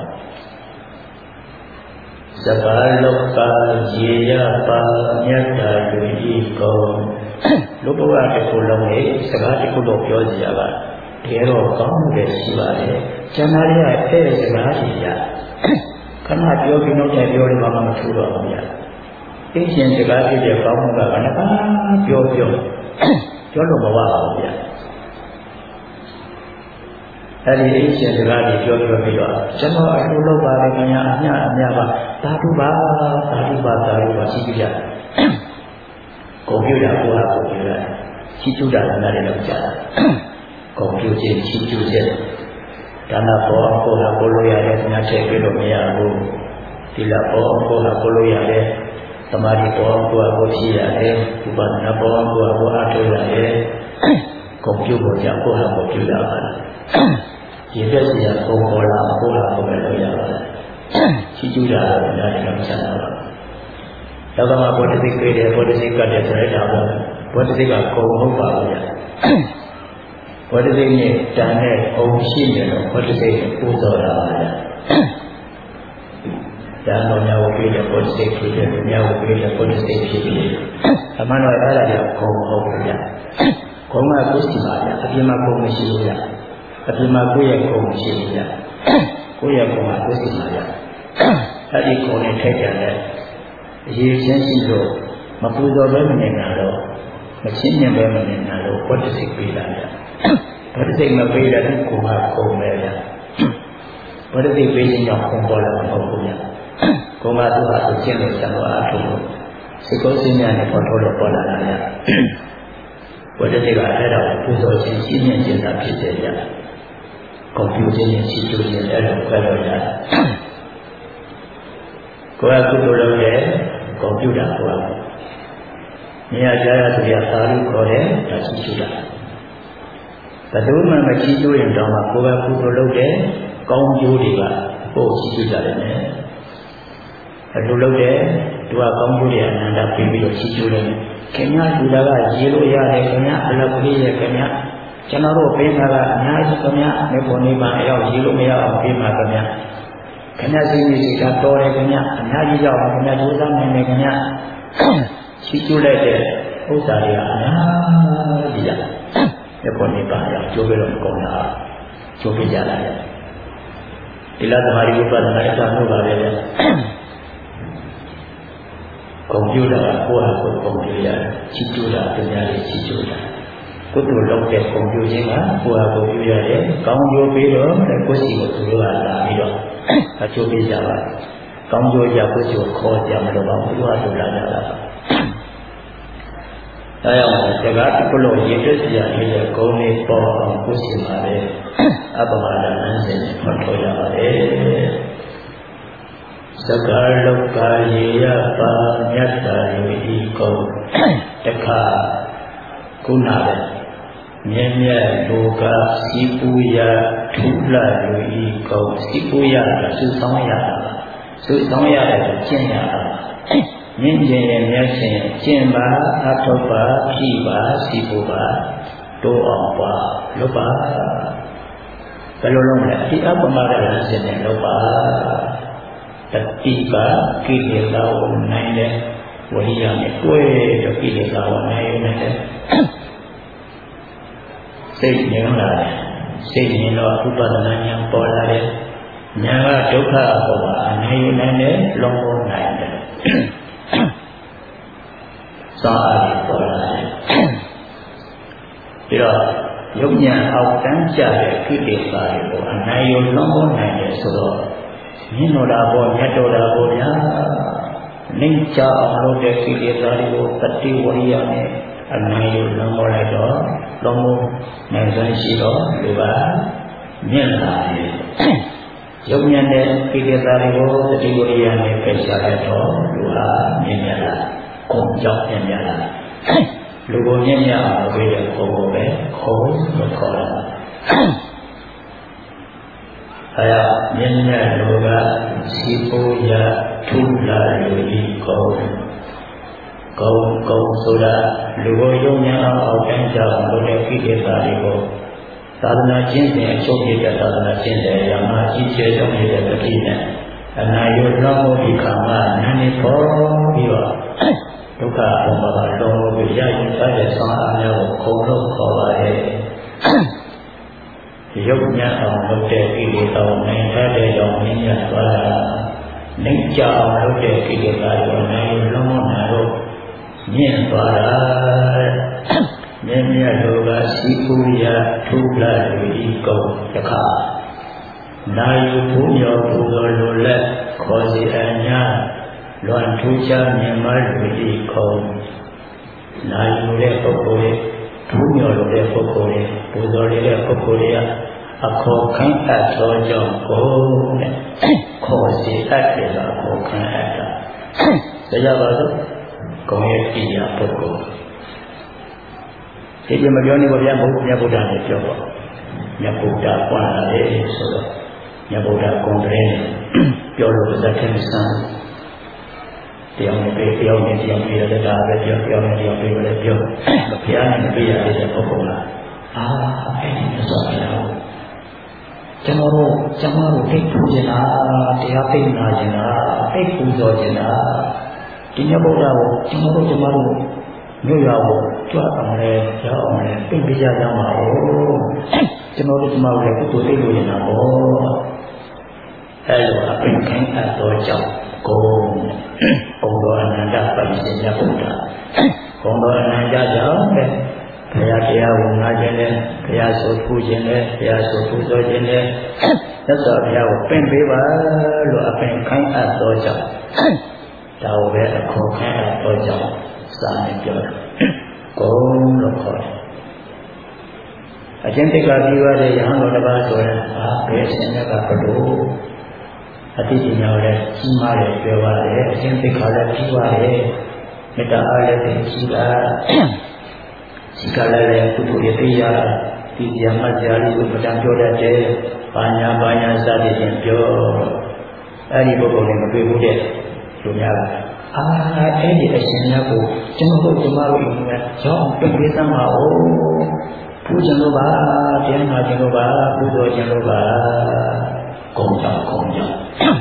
စကားလောကရေရပါမြတ်တာလူဤကောလူဘဝတစ်ခုလုံးနဲ့စကားတစ်ခုတော့ပြောကြရပါတကယ်တော့ကောင်းမှုတွေရှိပါတယ်ကျန်တာတွေကအဲ့ဒီစကားကြီးရခဏပြောပြီးတော့လည်းပြောလို့မှမထူတော့ဘူးဗျာသိရှင်စကားဖြစ်တဲ့ကောင်းမှုကဘယ်နှပါပြောပြောပြောလို့မဝပါဘူးဗျာအဲ့ဒီအရှင်စကားကြီးပြောပြောပြီးတော့ကျွန်တော်အလိုလုပ်ပါလေခင်ဗျာအမြအမြပါသာဓုပါသာဓုပါသာဓုပါရှိကြတယ်ကွန်ပျူတာကိုဟာကွန်ပျူတာချီကျူတာလည်းလည်းလောက်ကြတာကွန်ပျူတာချီကျူချက်ဒါနပေါ်ကိုဟာကိုလို့ရတယ်ခင်ဗျာထည့်ပြလို့မရဘူးဒီလာပေါ်ကိုဟာကိုလို့ရတယ်သမာဓိပေါ်ကိုဟာကိုရှိရတယ်ဥပဒနာပေါ်ကိုဟာကိုအားထုတ်ရတယ်ကွန်ပျူတာကြောင့်ကိုဟာကွန်ပျူတာပါဒီသက်စီကပုံပေါ်လာကိုဟာကိုပဲလုပ်ရပါတယ်ချီကျူတာလည်းလည်းလောက်ကြတာပါလောကမှာဘောဓိစိတ်တွေ့တယ်ဘောဓိစိတ်ကတ်တယ်ဆိုတဲ့ဒါပေါ့ဘောဓိစိတ်ကကုံဟုတ်ပါဘူးဗျာဘောဓိစိတ်နဲ့တန်တဲ့အုံရှိတယ်တော့ဘောဓိစိတ်ကိုပူဇော်တာပါဗျာဒါတော့ညာဝိတဲ့ဘောဓိစိတ်ဖြစ်တယ်ညာဝိတဲ့ဘောဓိစိတ်ဖြစ်တယ်အမှန်တော့အဲ့ဒါကြောင့်ကုံဟုတ်ပါဗျာကုံကကိုယ်စီပါဗျာအပြင်မှာကုံမရှိဘူးဗျာအပြင်မှာကိုယ့်ရဲ့ကုံမရှိဘူးဗျာကိုယ့်ရဲ့ကုံကကိုယ်စီပါဗျာအဲ့ဒီကုံနဲ့ထိုက်ကြတဲ့အရေးချင်းရှိလို့မပူဇော်ဘဲမနေတာတော့မချင်းမြင်ဘဲမနေတာတော့ဘောဓိစိတ်ပေးတာဗျာဘောဓိစိတ်မပေးတဲ့ကိုယ်ကကုံပဲဗျာဘောဓိစိတ်ပေးခြင်းကြောင့်ကုံပေါ်လာမှာမဟုတ်ဘူးဗျာကုံကသူ့ဟာသူကျင့်လို့ဆံတော်အားထုတ်လို့စိတ်ကိုယ်စဉ်းညာနဲ့ပေါ်ထုတ်လို့ပေါ်လာတာဗျာဘောဓိစိတ်ကအဲ့ဒါကိုပူဇော်ခြင်းရှင်းမြင်ခြင်းသာဖြစ်တယ်ဗျာကွန်ပျူတာနဲ့ချီကျူးခြင်းအဲ့ဒါခွဲလို့ရတယ်ကိုယ်ကကုသိုလ်လုပ်တဲ့ကွန်ပျူတာကိုနေရာကြားရသူရသာဓုခေါ်တဲ့ဒါချီကျူးတာဘယ်သူမှမချီကျူးရင်တော့မှကိုယ်ကကုသိုလ်လုပ်တဲ့ကောင်းကျိုးတွေကပို့ချီကျူးကြတယ်နဲ့ဘယ်လိုလုပ်တဲ့သူကကောင်းကျိုးတွေအနန္တပြီးပြီးတော့ချီကျူးတယ်ခင်ဗျားလူသားကရေလို့ရတယ်ခင်ဗျာအလောက်ကြီးရဲ့ခင်ဗျာကျွန်တော်တို့ပေးတာကအများကြီးခင်ဗျာမေဖို့နေပါအရောက်ရေလို့မရအောင်ပေးပါခင်ဗျာခင်ဗျားစိတ်ကြီးစိတ်ကတော်တယ်ခင်ဗျာအများကြီးရောက်ပါခင်ဗျာကြိုးစားနိုင်တယ်ခင်ဗျာချီးကျူးလိုက်တဲ့ဥစ္စာတွေကအများကြီးရမေဖို့နေပါအရောက်ကျိုးပြီးတော့မကုန်တာကျိုးပြကြလာတယ်ဒီလားသမารိဥပဒနာအစမှုပါပဲလေကွန်ပျူတာကိုယ့်ဟာကိုယ်ကွန်ပျူတာချီးကျူးတာသူများလေးချီးကျူးတာကုသိုလ်လုပ်တဲ့ကွန်ပျူခြင်းကကိုယ့်ဟာကိုယ်ပြုရတယ်ကောင်းကျိုးပေးတော့ကိုယ့်စီကိုသူတို့ကလာပြီးတော့အကျိုးပေးကြပါကောင်းကျိုးရကိုယ့်စီကိုခေါ်ကြမလို့ပါဘူးသူကသူလာကြတာပါဒါကြောင့်စကားတစ်ခုလုံးရည်တွက်စရာဖြစ်တဲ့ဂုဏ်လေးပေါ်အောင်ကိုယ့်စီမှာပဲအပ္ပမဒနာအစဉ်ဖတ်ထုတ်ရပါတယ်စကားလောကရေယပါမြတ်တာယူဤကုံတခါခုနပဲမြဲမြဲလောကစီပူရထုလာယူဤကုံစီပူရတာစုဆောင်ရတာစုဆောင်ရတယ်ကျင့်ရတာမြင့်ကျင်ရဲ့မြတ်ရှင်ကျင့်ပါအထောက်ပါဖြီးပါစီပူပါတိုးအောင်ပါလုပ်ပါဘယ်လိုလုပ်လဲဒီအပ္ပမဒနာစဉ်နဲ့လုပ်ပါတတိကကိလေသာကိုနိုင်တဲ့ဝိရိယနဲ့တွဲတော့ကိလေသာကိုနိုင်ရတဲ့စိတ်ငြိမ်းလာတယ်စိတ်ငြိမ်းတော့ဥပဒနာဉာဏ်ပေါ်လာတယ်ဉာဏ်ကဒုက္ခပေါ်မှာအနိုင်ရနိုင်တယ်လုံးဝနိုင်တယ်သာအပေါ်လာတယ်ပြီးတော့ယုံဉာဏ်အောက်တန်းကျတဲ့ကိလေသာတွေကိုအနိုင်ရလုံးဝနိုင်တယ်ဆိုတော့မြင်တော်တာပေါ်မြတ်တော်တာပေါ်ဗျာနှိမ့်ချအောင်လုပ်တဲ့ကိလေသာတွေကိုတတိဝရိယနဲ့အနိုင်ယူလုံးပေါ်လိုက်တော့လုံးဝနိုင်စွမ်းရှိတော့လူကမြင့်လာတယ်ယုံဉာဏ်တဲ့ကိလေသာတွေကိုတတိဝရိယနဲ့ဖယ်ရှားလိုက်တော့လူကမြင့်မြတ်လာကိုယ်ကြောင့်မြင့်မြတ်လာလူကိုမြင့်မြတ်အောင်လုပ်တဲ့ကိုယ်ကိုပဲခေါ်လို့ခေါ်တာအဲဒါမြင့်မြတ်လူကစီပူရထုလာလူဤကောကောကောဆိုတာလူကိုယုံဉာဏ်အောင်အောက်တန်းကြအောင်လုပ်တဲ့ကိလေသာတွေကိုသာသနာကျင့်စဉ်အချုပ်ပြတဲ့သာသနာကျင့်တဲ့ရာမှာကြီးကျယ်ဆုံးနေတဲ့တတိနဲ့အနာယုလောမောဒီခါမှာနာနေပေါ်ပြီးတော့ဒုက္ခအပေါ်မှာလုံးဝရရင်စားတဲ့ဆောင်းအားများကိုခုံလို့ခေါ်ပါတယ်ယုတ်ညံ့အောင်လုပ်တဲ့ကိလေသာကိုနိုင်တဲ့ကြောင့်မြင်ရသွားတာနှိမ့်ကြအောင်လုပ်တဲ့ကိလေသာကိုနိုင်လုံးဝနာတော့မြင်သွားတာမြတ်မြတ်တို့ကစီပူရထုလာလူဤကုံတခါနာယုဘုမြောပူဇော်လိုလက်ခေါ်စီအညာလွန်ထူးခြားမြင်မလူဤကုံနာယုတဲ့ပုဂ္ဂိုလ်ဘုမြောလိုတဲ့ပုဂ္ဂိုလ်ပူဇော်တဲ့ပုဂ္ဂိုလ်ရအခေါ်ခံအပ်သောကြောင့်ကိုနဲ့ခေါ်စီအပ်တယ်လားခေါ်ခံအပ်တာတရားပါတော့ကောင်းရဲ့တိယပုဂ္ဂိုလ်ဒီမပြောနေပါဗျာဘုရားမြတ်ဗုဒ္ဓနဲ့ပြောပါမြတ်ဗုဒ္ဓပွားလာတယ်ဆိုတော့မြတ်ဗုဒ္ဓကွန်ဂရက်ပြောလို့ဇတ်ခင်စံတရားနဲ့တရားနဲ့တရားနဲ့လည်းဒါပဲပြောပြောနဲ့တရားပြောလည်းပြောဘုရားနဲ့ပြရတဲ့ပုဂ္ဂိုလ်လားအာအဲ့ဒီမြတ်စွာဘုရားကျွန်တော်တို့ကျွန်တော်တို့သိပူနေတာတရားသိနာနေတာသိပူဇော်နေတာဒီမြတ်ဗုဒ္ဓကိုကျွန်တော်တို့ကျွန်တော်တို့မြို့ရွာကိုကြွအောင်လဲရောက်အောင်လဲပြင်ပြကြကြမှာ哦ကျွန်တော်တို့ကျွန်တော်တို့လည်းကုသိုလ်သိလို့နေတာပေါ့အဲလိုအပင်ခံအပ်သောကြောင့်ကိုဘုံတော်အနန္တပရိသေယဗုဒ္ဓဘုံတော်အနန္တကြောင့်တဲ့ဘုရားတရားကိုနာကျင်တယ်ဘုရားဆိုဖူးခြင်းတယ်ဘုရားဆိုပူဇော်ခြင်းတယ်သက်စွာဘုရားကိုပင့်ပေးပါလို့အပင်ခံအပ်သောကြောင့်ဒါကိုပဲအခေါ်ခံအပ်သောကြောင့်စာနဲ့ပြောတာဂုံလို့ခေါ်တယ်အချင်းတိတ်ကပြီးသွားတဲ့ယဟန်တော်တစ်ပါးဆိုရင်အာဘယ်အရှင်ကဘလို့အတိအကျညာလည်းကြီးမားတယ်ပြောပါတယ်အချင်းတိတ်ကလည်းပြီးသွားတယ်မေတ္တာအားလည်းသိရှိတာဒီကလည်းကုသိုလ်ရသေးရဒီဇာမဇာလေးကိုမတန်ပြောတတ်တယ်ဘာညာဘာညာစသည်ဖြင့်ပြောအဲ့ဒီပုဂ္ဂိုလ်တွေမတွေ့ဘူးတဲ့လူများလားအာအဲ့ဒီအရှင်များကိုကျွန်တော်တို့ကျမတို့အိမ်ကရောက်အောင်ပြင်ပေးသမှာ哦ပူဇော်လို့ပါတရားနာခြင်းလို့ပါပူဇော်ခြင်းလို့ပါကုံကြောင့်ကုံကြောင့်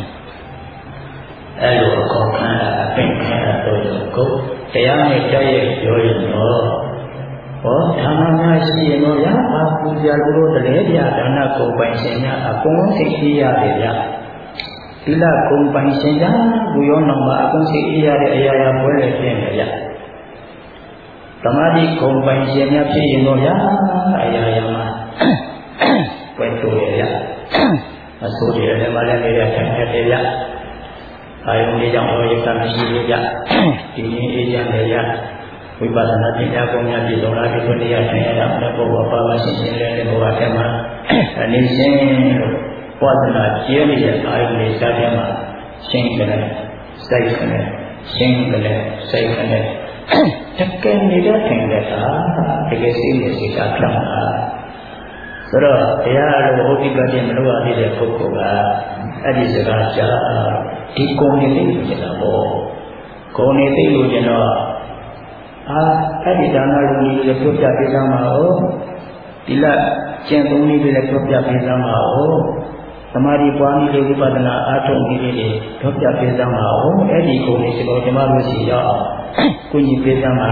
အဲ့လိုအခေါ်ခံအပင်ခံတော့ကိုတရားနဲ့ကြရဲ့ပြောရင်တော့ဟောဌာနများရှိရင်တော့ရာအာပူဇော်လို့တည်းပြဒါနကိုပိုင်ရှင်များအကုန်သိသိရတယ်ဗျာသီလကုံပိုင်ရှင်ကြဘူရောနောင်မှာအကုန်သိသိရတဲ့အရာရာပွဲလည်းပြင်တယ်ဗျာသမာဓိကုံပိုင်ရှင်များဖြစ်ရင်တော့ရာအရာရာမှာပွဲတိုးရဗျာအဆိုးတွေလည်းမလည်းနေတဲ့ထိုင်တဲ့ဗျာအာယုန်လေးကြောင့်ဟောရကမရှိဘူးဗျဒီရင်အေးချမ်းတယ်ဗျဝိပဿနာပညာကောင်းများပြည်တော်လာဒီလိုနေရာထိုင်ရတာလည်းဘုရားပါပါရှင်းရှင်းလေးတဲ့ဘုရားထဲမှာအနေရှင်းလို့ဝါဒနာကျဲနေတဲ့အာယုန်လေးစားထဲမှာရှင်းကြတယ်စိုက်ကြတယ်ရှင်းကြတယ်စိုက်ကြတယ်တကယ်နေတဲ့ထိုင်တဲ့အခါတကယ်စိတ်နဲ့စိတ်ကပြောင်းတာဆိုတော့တရားလိုဟောဒီကတည်းကမလုပ်ရသေးတဲ့ပုဂ္ဂိုလ်ကအဲ့ဒီစကားကြားဒီကိုယ်နဲ့သိလို့ကျင်တာပေါ့ကိုယ်နဲ့သိလို့ကျင်တော့အာအဲ့ဒီဒါနလူကြီးလည်းပြောပြပေးသမှာ哦ဒီလကျင့်သုံးနည်းတွေလည်းပြောပြပေးသမှာ哦သမာဓိပွားနည်းတွေဝိပဿနာအားထုတ်နည်းတွေပြောပြပေးသမှာ哦အဲ့ဒီကိုယ်နဲ့ကျွန်တော်ကျမတို့ရှိရောက်အောင်ကိုကြီးပေးသမှာ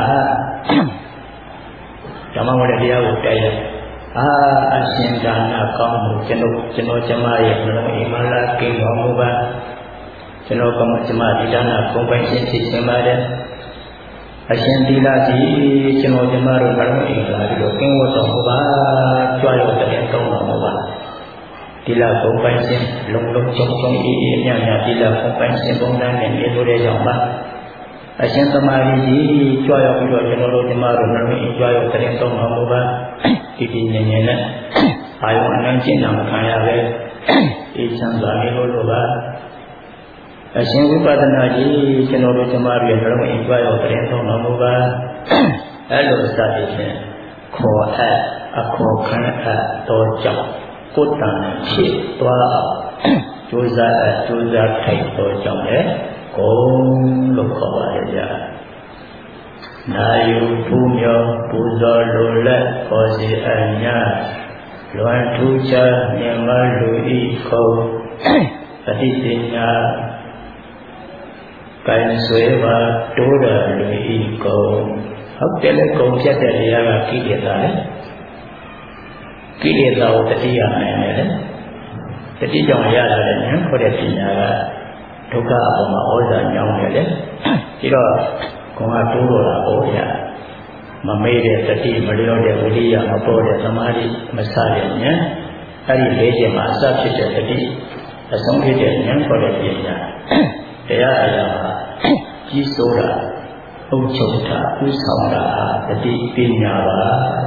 ဓမ္မဝရတရားကိုတိုက်ရအာအရှင်ဒါနကောင်းမှုကျွန်တော်ကျွန်တော်ကျမရဲ့နှလုံးအိမ်မလာကိန်းတော်မူပါကျွန်တော်ကမကျမဒီဒါနကုံပိုင်ရှင်ဖြစ်ခြင်းပါတယ်အရှင်သီလစီကျွန်တော်ကျမတို့နှလုံးအိမ်လာပြီးတော့ကင်းဝတ်တော်မူပါကြွရောက်တဲ့ကောင်းတော်မူပါသီလကုံပိုင်ရှင်လုံးလုံးချုံချုံအေးအေးညံ့ညံ့သီလကုံပိုင်ရှင်ပုံစံနဲ့နေလို့တဲ့ကြောင့်ပါအရှင်သမာဓိကြီးကြွရောက်ပြီးတော့ကျွန်တော်တို့ကျမတို့နှလုံးအိမ်ကြွရောက်တဲ့ကောင်းတော်မူပါဒီဒီငြင်းငြင်းနဲ့အာယုံအနှံ့ကျင့်တာမခံရပဲအေးချမ်းစွာနေလို့လို့ပါအရှင်ဝိပဿနာကြီးကျွန်တော်တို့ကျမတို့ရဲ့နှလုံးအိမ်ကြွရောက်တဲ့သုံးတော်မူပါအဲ့လိုစသည်ဖြင့်ခေါ်အပ်အခေါ်ခံအပ်တော်ကြောင့်ကိုယ်တန်ဖြစ်သွားအောင်ကြိုးစားအပ်ကြိုးစားထိုက်တော်ကြောင့်လည်းဂုံလို့ခေါ်ပါရဲ့ဗျာနာယုပူမြောပူဇော်လိုလက်ခေါ်စီအညာလွန်ထူးခြားမြင်မလူဤခုံအတိပညာကံဆွဲပါတိုးတော်လူဤကုံဟုတ်တယ်လေကုံဖြတ်တဲ့နေရာကကိလေသာလေကိလေသာကိုတတိယနိုင်တယ်လေတတိကြောင့်ရလာတဲ့ဉာဏ်ခေါ်တဲ့ပညာကဒုက္ခအပေါ်မှာဩဇာညောင်းတယ်လေဒီတော့ကုံကတိုးတော်တာပေါ့ဗျာမမေ့တဲ့တတိမလျော့တဲ့ဝိရိယမပေါ်တဲ့သမာဓိမစတဲ့ဉာဏ်အဲ့ဒီလေးချက်မှာအစဖြစ်တဲ့တတိအဆုံးဖြစ်တဲ့ဉာဏ်ခေါ်တဲ့ပညာတရားအရာမှာကြီးစိုးတာအုပ်ချုပ်တာဥဆောင်တာတတိပညာပါ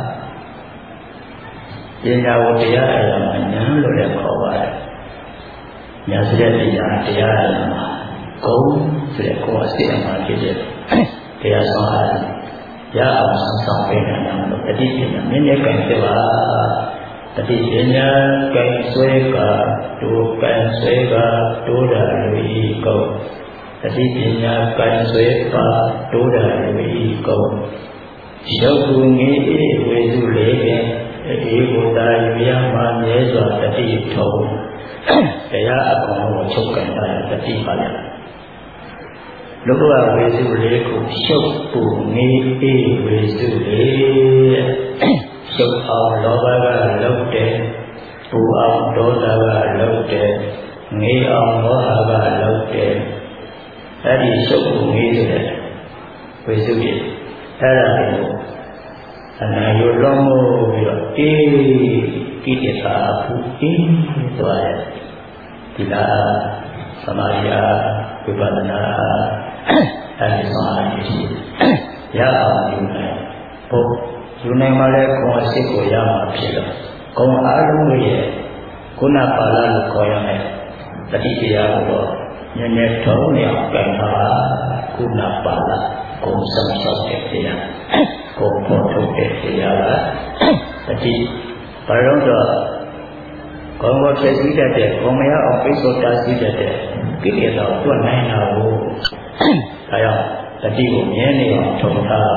ပညာကိုတရားအရာမှာဉာဏ်လို့လည်းခေါ်ပါတယ်ဉာဏ်ဆိုတဲ့တရားတရားအရာမှာကုံဆိုတဲ့ကိုယ်အစစ်အမှန်ဖြစ်တဲ့တရားဆောင်အားရအောင်ဆောင်ပေးနေတာလို့တတိပညာမြင့်မြတ်ကံဖြစ်ပါတတိပညာကံဆွဲကဒုကံဆွဲကဒုဒလူဤကုံတတိပညာကံဆွဲပါဒုဒလူဤကုံရုပ်ကူငေးအေးဝေစုလေးပင်အေဘုဒ္ဓယူရမှာမြဲစွာတတိထုံတရားအကောင်ကိုချုပ်ကန်တာတတိပါလေလောကဝေစုလေးကိုရှုပ်ပူငေးအေးဝေစုလေးရှုပ်အောင်လောဘကလုံးတယ်ပူအောင်ဒေါသကလုံးတယ်ငေးအောင်မောဟကလုံးတယ်အဲ့ဒီရှုပ်ပူငေးဆိုတဲ့ဝေစုလေးအဲ့ဒါကိုအနာယုလုံးမို့ပြီးတော့အေးကိတ္တာဖူအေးသွားတယ်ဒီလားသမာဓိအားဝိပဿနာအဲဒီဆောင်အားရှိရအောင်ယူနိုင်ဖို့ယူနိုင်မှလည်းကိုယ်အစစ်ကိုရမှာဖြစ်တော့ကိုယ်အားလုံးရဲ့ခုနပါဠိလို့ခေါ်ရမယ်တတိတရားကိုတော့နည်းနည်းထုံးနေအောင်ကြံပါခုနပါဠိကိုယ်ဆောင်ဆောက်တဲ့တရားကိုယ်ပေါ်ထုတ်တဲ့တရားကတတိဘာလို့တော့ကောင်းကောင်းဖြည့်ဆည်းတတ်တဲ့ကောင်းမရအောင်ပိတ်ဆို့တားဆီးတတ်တဲ့ကိလေသာကိုတွတ်နိုင်တာကိုဒါကြောင့်တတိကိုမြဲနေအောင်ထုံထား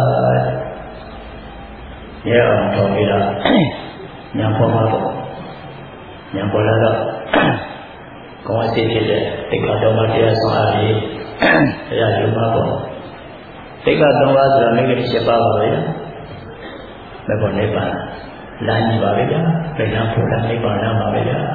ရဲအောင်ထုံပြီးတော့ညာပေါ်မှာပေါ့ညာပေါ်လာတော့ကောင်းအစစ်ဖြစ်တဲ့တိတ်ကတော့မှတရားဆောင်အားဖြင့်တရားယူမှာပေါ့တိတ်ကသုံးပါးဆိုတာမိဂ္ဂတိ၈ပါးပါပဲမပေါ်နေပါလမ်းကြီးပါပဲဗျာပြန်လာဖို့လည်းနိဗ္ဗာန်ပါပဲဗျာ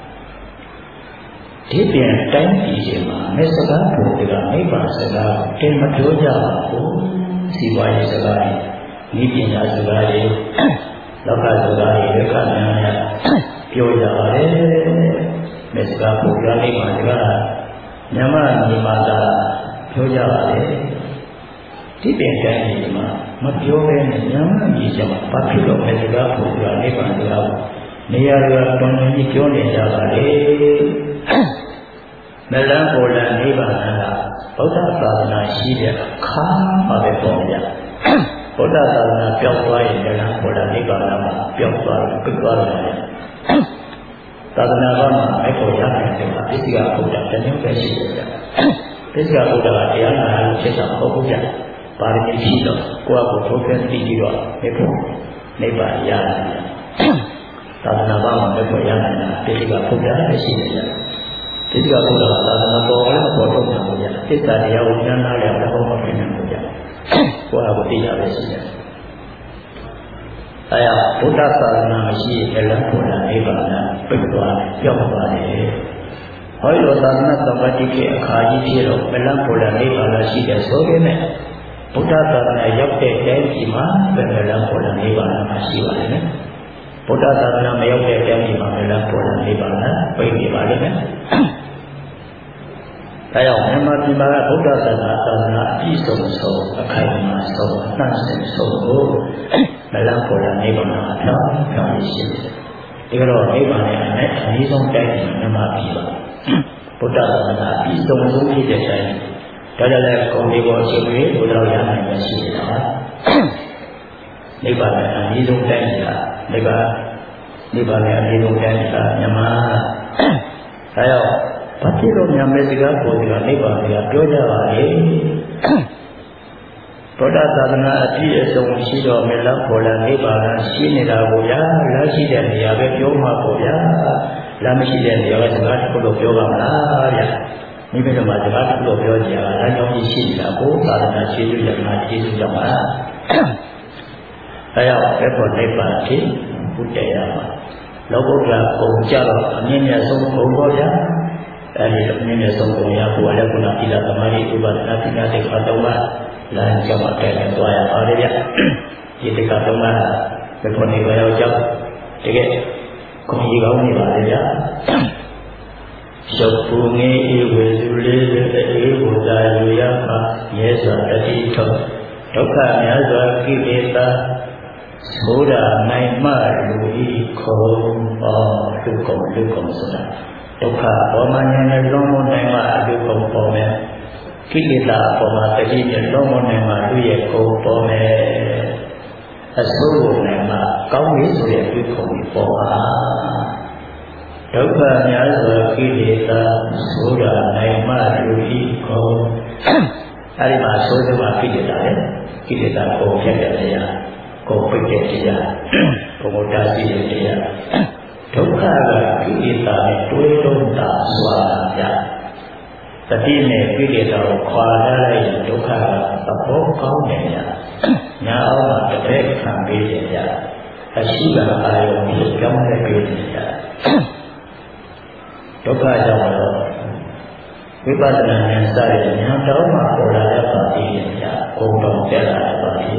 ဒီပြန်တိုင်းပြည်ရှင်မှာမေစကားဖို့ဒီကနိဗ္ဗာန်စကားတင်မပြောကြပါဘူးစီဝါရေးစကားတွေဤပညာစကားတွေလောကစကားတွေလက်ခံများများပြောကြပါတယ်မေစကားဖို့ဒီနိဗ္ဗာန်စကားညမညီမသာပြောကြပါတယ်ဒီပြန်တိုင်းပြည်မှာမပြောဘဲနဲ့ညမကြီးချက်မှာဘာဖြစ်လို့မေစကားဖို့ဒီနိဗ္ဗာန်စကားနေရာကတော်တော်ကြီးပြောနေကြပါလေမလန်းပေါ်လာနိဗ္ဗာန်ကဗုဒ္ဓသာသနာရှိတဲ့အခါမှာပဲပေါ်ကြဗုဒ္ဓသာသနာပျောက်သွားရင်မလန်းပေါ်လာနိဗ္ဗာန်မှာပျောက်သွားတယ်ပြတ်သွားတယ်သာသနာ့ဘာမှာအပေါ်ရနိုင်တယ်ပစ္စည်းကဗုဒ္ဓတမျိုးပဲရှိတယ်ပစ္စည်းကဗုဒ္ဓကတရားနာလို့ဖြစ်တာဟုတ်ဘူးကြပါရမီရှိတော့ကိုယ့်အကိုထုတ်ခဲ့သိပြီးတော့ဒီဖို့နိဗ္ဗာန်ရတယ်သာသနာ့ဘာမှာအပေါ်ရနိုင်တာပစ္စည်းကဗုဒ္ဓလည်းရှိတယ်ဒီကဘုရားသာသနာပေါ်လည်းပေါ်ထုတ်တာပေါ့ဗျာသစ္စာတရားကိုဉာဏ်နာလည်းတော့မဖြစ်နိုင်ဘူးဗျာကိုယ်ကသိရပဲရှိတယ်အဲဒါဘုရားသာသနာမရှိရင်လည်းဘုရားနိဗ္ဗာန်ပြတ်သွားတယ်ပြောက်သွားတယ်ဟောလိုသာသနာသဘာတိရဲ့အခါကြီးဖြစ်တော့ဘလဘုရားနိဗ္ဗာန်ရှိတယ်ဆိုပေမဲ့ဘုရားသာသနာရောက်တဲ့တိုင်းပြည်မှာဘယ်လိုဘုရားနိဗ္ဗာန်ရှိပါလဲဘုရားသာသနာမရောက်တဲ့တိုင်းပြည်မှာဘယ်လိုဘုရားနိဗ္ဗာန်ပြိနေပါလိမ့်မယ်ဒါကြောင့်မြန်မာပြည်မှာဗုဒ္ဓသာသနာသာသနာအပြည့်စုံဆုံးအခိုင်အမာဆုံးနှံ့စင်ဆုံးကိုမလန်းပေါ်လာနိဗ္ဗာန်အထောက်အထားရှိတယ်။ဒီကတော့နိဗ္ဗာန်ရဲ့အနည်းအနည်းဆုံးတိုင်းမြန်မာပြည်ပါဗုဒ္ဓသာသနာအပြည့်စုံဆုံးဖြစ်တဲ့တိုင်းဒါကြလည်းကောင်းဒီပေါ်ရှိပြီးဘုရားရနိုင်မှာရှိတယ်။နိဗ္ဗာန်ရဲ့အနည်းဆုံးတိုင်းကနိဗ္ဗာန်နိဗ္ဗာန်ရဲ့အနည်းဆုံးတိုင်းကမြန်မာဒါကြောင့်ဘာဖြစ်လို့များမေစကားပေါ်ဒီကနိဗ္ဗာန်ကပြောကြပါလေဗုဒ္ဓသာသနာအပြည့်အစုံရှိတော်မြတ်လာပေါ်လာနိဗ္ဗာန်ရှိနေတာကိုဗျာလာရှိတဲ့နေရာပဲပြောမှာပေါ့ဗျာလာမရှိတဲ့နေရာကစကားတစ်ခုလို့ပြောပါမလားဗျာမိမိတို့မှာစကားတစ်ခုလို့ပြောကြတာဒါကြောင့်ရှိနေတာကိုသာသနာရှိလို့ရမှာရှိလို့ကြောင့်ပါအဲရောက်ပဲပေါ်နိဗ္ဗာန်ဖြစ်ဘုရားရမှာလောကုတ္တရာပုံကြတော့အမြင့်မြတ်ဆုံးဘုံပေါ်ဗျာအဲဒီအမြင့်မြတ်ဆုံးဘုံရကိုလည်းကုဏသီလသမာဓိဥပဒနာပညာတိခါတော်မှာ là cho một cái là tôi ở đây vậy thì tất cả chúng ta cái phần này vào trong thì cái cũng như vậy như vậy đó sập phù nghe yêu về du lịch yêu của gia du ya mà nhớ giờ đã đi thôi đâu cả nhớ giờ khi đi ta số đà này mà lui không bỏ lưu công lưu công số đà đâu cả bỏ mà nhớ là long môn này mà lưu công bỏ mẹ khi đi ta bỏ mà cái gì nhớ long môn này mà lưu ye công bỏ mẹ số này mà có nghĩa số để lưu công bỏ à đâu cả nhớ giờ khi đi ta số đà này mà lui không ai mà số đó mà khi đi ta đấy khi đi ta không phải là gì à cô phải chết đi à cô một đại diện đi à đâu cả là khi đi ta đuôi đôn ta xóa ra tất nhiên này khi đi ta khoa ra đây đâu cả là bố có này à nhà ông mà tập thể làm việc gì à ta chỉ là ai cũng biết trong cái việc gì à đâu cả trong đó Vipassana yang saya yang tahu mahu ada pasti ya, kumpulan jalan pasti.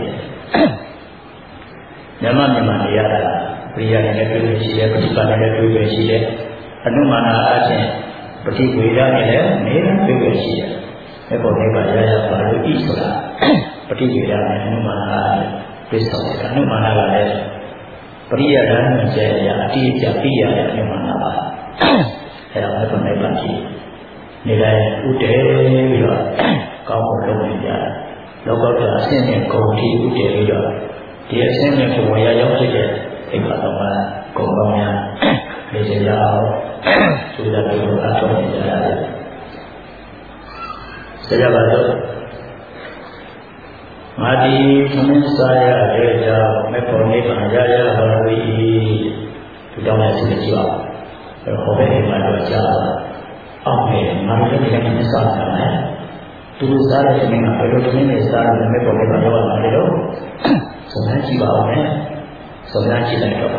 Zaman zaman dia ada, pria yang ada dia, percikan yang ada dia, anu mana aja, pergi kuliah ni le, ni ada dia. Lepas ni baca ya baru Islam, pergi kuliah ni anu mana aja, besok anu mana ada, pria dan menjadi dia jadi ya anu mana apa, yang ada pembaca. Này đây ưu tế bây giờ có một lúc này giờ nó có cả xem nhận cầu thi ưu tế bây giờ thì xem nhận của người giáo sư trẻ thì có tổng là cùng bao nhiêu để sẽ giáo chúng ta được áp dụng để ra được sẽ ra vào được mà đi mình sai ra để cho mấy con đi bằng ra ra vào đi thì trong này sẽ chịu rồi không phải mà được cho ông này mà cái gì cái này sao cả này, tu ra là cái mình phải đối với mình sao là mình phải phải phải làm cái đó, xong rồi chỉ bảo này, xong rồi chỉ là cái đó,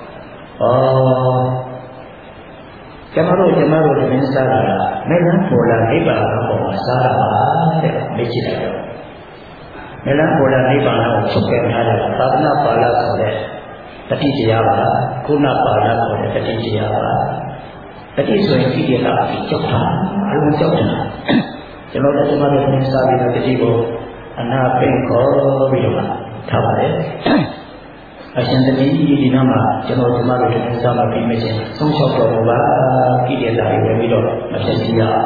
oh, cái mà rồi cái mà rồi mình sao là mấy lần phụ là mấy bà nó còn sao là để mấy chỉ là cái đó, mấy lần phụ là mấy bà nó chụp cái này là ta nó bảo là cái đấy, tất nhiên chỉ là cô nó bảo là cái đấy tất nhiên chỉ là tất nhiên rồi khi dia là bị chọc thẳng, luôn chọc thẳng. Cho nên là chúng ta phải sao bị cái gì đó, anh ta phải có bây giờ là thảo đấy. Ở trên thế giới đi nào mà cho nên chúng ta phải sao mà bị mấy chuyện sống sót rồi và khi dia là bị bây giờ mà sẽ gì à?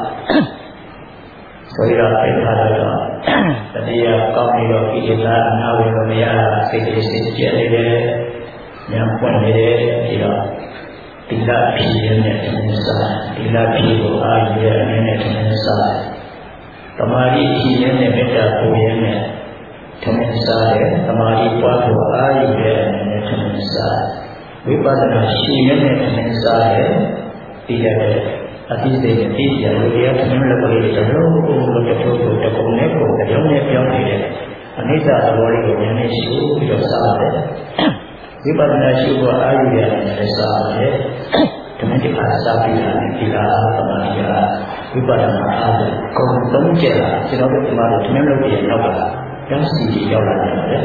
Rồi là phải thay đổi đó. Tại vì con đi rồi khi dia là nào rồi mà ya sẽ sẽ sẽ chết đấy, nhắm quan đấy thì đó. Tidak pilihnya dengan salah, tidak pilih ayah dengan salah. Tamari pilihnya beda pilihnya dengan salah, tamari padu ayah dengan salah. Vipassana pilihnya dengan salah tidak ada. Hati saya tidak dia dengan lebih jauh, lebih jauh tak boleh, tak boleh jauh dia. Anisa boleh dengan isu jauh salah. Vipassana syukur ayah dengan salah. Dengan dikasih pilihan pilihan kemanusiaan Vipassana ada kompon jalan sebab kemarin dengan lebih jauh yang sih jauh lagi.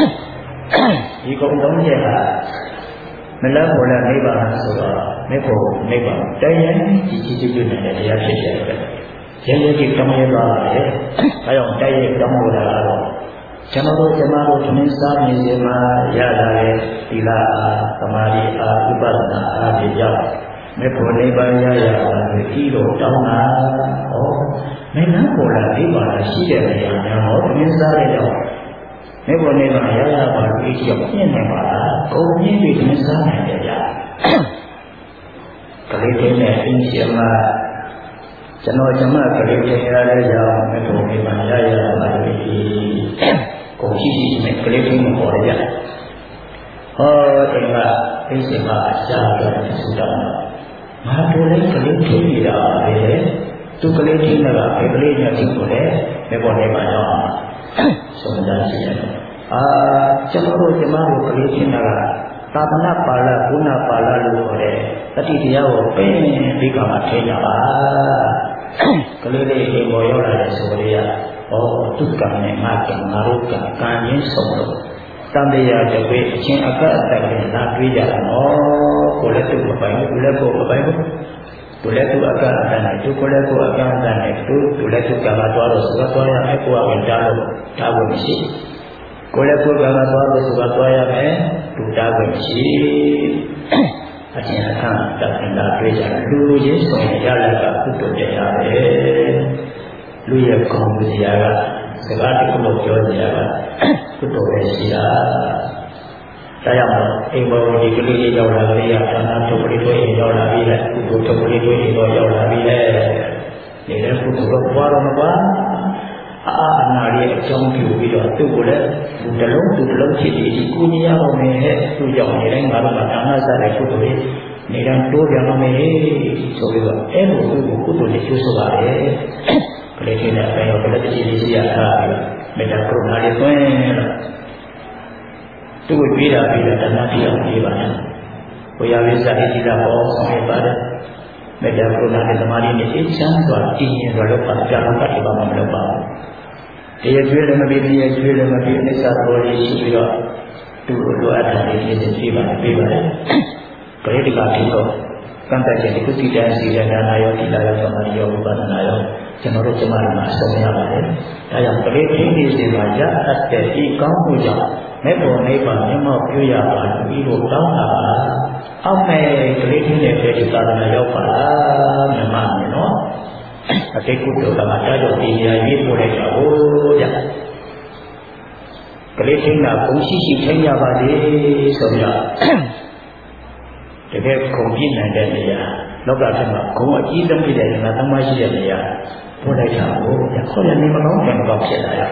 Di kompon jalan malah boleh nebang sudah nebo nebang daya cici cici ni dia sesuai. Jadi kita nebang eh, ayam daya kamu dah. Jangan lupa jangan lupa tuliskan ni semua ya dari bila kemari Vipassana ada jauh. Mereka ni banyak ya kilo tahun oh, mereka boleh Vipassana sih yang yang tuliskan dia. Mereka ni banyak ya baru jauh ni mereka kau ni tuliskan dia. Kalau ini ini semua jangan jangan kalau ini ada jauh mereka ni banyak ya baru Kau sih sih kelihatan muka dia. Oh, enggak, ini mah jaga sudah. Mah boleh kelihatan dia, eh? Tu kelihatan lah, kelihatan sih boleh. Boleh banyak. Sebenarnya sih. Ah, cakap cakap kelihatan lah. Tak pernah pala, guna pala lu boleh. Tapi dia open di kamar dia. Kelihatan boyo lah sebenarnya. 哦，都讲呢，马讲马路讲，赶紧送了。当地呀，就会请阿哥在那拿对家哦，过来都不白，过来过不白不，过来都阿哥在那，都过来过阿哥在那，都过来都干嘛多了，是个多呀，还过阿文家了，打文西，过来过干嘛多了，是个多呀，哎，都打文西。အချင်းအခါတက္ကနာတွေ့ကြလူလူချင်းဆိုရင်ရလကကုသိုလ်တရားပဲလူရဲ့ကောင်းမှုတရားကစကားတစ်ခုလို့ပြောကြတာကုသိုလ်ပဲရှိတာဒါကြောင့်အိမ်ပေါ်ဒီကလေးလေးရောက်လာကြရဌာနထုတ်ကလေးတွေရောက်လာပြီလေကုသိုလ်ထုတ်ကလေးတွေတော့ရောက်လာပြီလေနေတဲ့ကုသိုလ်တော့ဘာတော့မပါအာအနာရဲ့အကြောင်းပြုပြီးတော့သူ့ကိုလည်းသူတလုံးသူတလုံးဖြစ်ပြီးဒီကုညီရအောင်နဲ့သူကြောင့်နေတိုင်းငါတို့ကဌာနစားတဲ့ကုသိုလ်တွေနေတိုင်းတိုးပြန်အောင်မယ်ဆိုပြီးတော့အဲ့လိုကုသိုလ်ကုသိုလ်တွေကျိုးဆိုပါတယ်ကလေးတွေနဲ့အဲရောကလေးကြီးလေးရထားပြီးမေတ္တာကရုဏာလေးသွင်းတော့သူ့ကိုပြေးတာပြီးတော့ဌာနပြအောင်ပြေးပါတယ်ဘုရားဝိဇ္ဇာဣတိတာဟောဆောင်ရပါတယ်မေတ္တာကရုဏာနဲ့သမာဓိနဲ့အေးချမ်းစွာတည်ငြိမ်စွာလုပ်ပါကြအောင်ပတ်ပါမှမလုပ်ပါဘူးတရားကျွေးလည်းမပြီးတရားကျွေးလည်းမပြီးအနိစ္စသဘောလေးရှိပြီးတော့သူ့လိုအပ်တာလေးဖြစ်ဖြစ်ပြပါပြပါတယ်ပရိဒီကဖြစ်တော့ကံတခြင်းကုသိတန်စီရဏနာယောတိလာယောသမာဓိယောဝိပဿနာယောကျွန်တော်တို့ကျမတို့မှာဆုံးရပါတယ်ဒါကြောင့်ပရိထိတိစီမှာရအပ်တဲ့ဒီကောင်းမှုကြောင့်မေဖို့နိဗ္ဗာန်မျက်မှောက်ပြုရပါပြီးလို့တောင်းတာပါအောက်မဲ့ပရိထိတဲ့ဒီသာသနာရောက်ပါလားမြတ်မမြင်နော်အတိတ်ကုသိုလ်ကမှတာကြောင့်ဒီနေရာရွေးပို့လိုက်တာဟုတ်ကြကလေးချင်းကဘုံရှိရှိထိန်းရပါလေဆိုပြီးတော့တကယ်ခုံပြည့်နိုင်တဲ့နေရာလောကထဲမှာဂုံအကြီးဆုံးဖြစ်တဲ့ငါသမားရှိတဲ့နေရာပို့လိုက်တာဟုတ်ကြခေါ်ရနေမကောင်းတယ်မကောင်းဖြစ်လာရ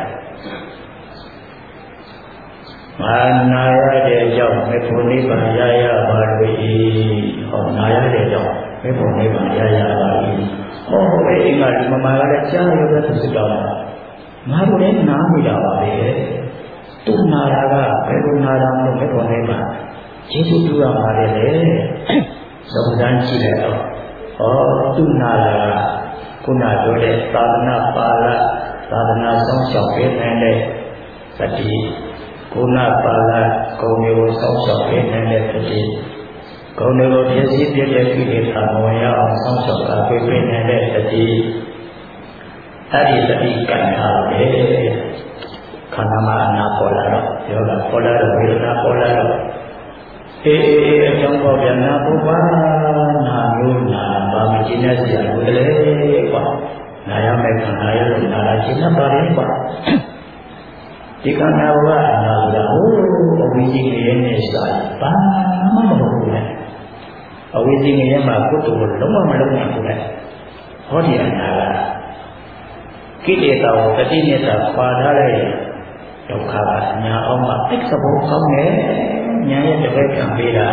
မာနာရတဲ့ကြောင့်မေဖို့နိဗ္ဗာန်ရရပါလို့ဤဟောနာရတဲ့ကြောင့်မေဖို့နိဗ္ဗာန်ရရပါလို့ဟောဘယ်အင်္ဂါဒီမမာကလည်းကြားရတဲ့သုတောင်းငါတို့လည်းနားမိတာပါပဲသူနာတာကဘယ်လိုနာတာမလို့မေဖို့နိဗ္ဗာန်ကျေးဇူးပြုရပါတယ်လေစုံစမ်းကြည့်လိုက်တော့ဟောသူနာတာကခုနပြောတဲ့သာသနာပါဠိသာသနာဆောင်ရှောက်ပေးနိုင်တဲ့သတိကုဏပါဠိဂုဏ်မျိုးဆောင်ရှောက်ပေးနိုင်တဲ့သတိဂုဏ်တွေကိုပြည့်စည်ပြည့်တဲ့ကိလေသာမဝင်ရအောင်ဆောင်ရှောက်တာပေးပေးနိုင်တဲ့သတိအဲ့ဒီသတိကံထားတယ်ခန္ဓာမှာအနာပေါ်လာတော့ယောဂပေါ်လာတော့ဝေဒနာပေါ်လာတော့အေးအေးအကြောင်းပေါ်ပြန်နာပုပ္ပါနာမျိုးနာဘာမကျင်းတဲ့ဆရာကိုတည်းကွာနာရမယ်ခန္ဓာရလို့နာတာရှင်းတတ်ပါလေကွာဒီခန္ဓာဘဝအနာကဟိုအဝိဇ္ဇိငရဲနဲ့စာဘာမှမဟုတ်ဘူးလေအဝိဇ္ဇိငရဲမှာကုသိုလ်လုံးဝမလုံးနိုင်ဘူးလေဟောဒီအနာကကိလေသာကိုတတိနဲ့သာခွာထားတဲ့ဒုက္ခကညာအောင်မှသိသဘောကောင်းတယ်ညာရဲ့တပည့်ကံပေးတာ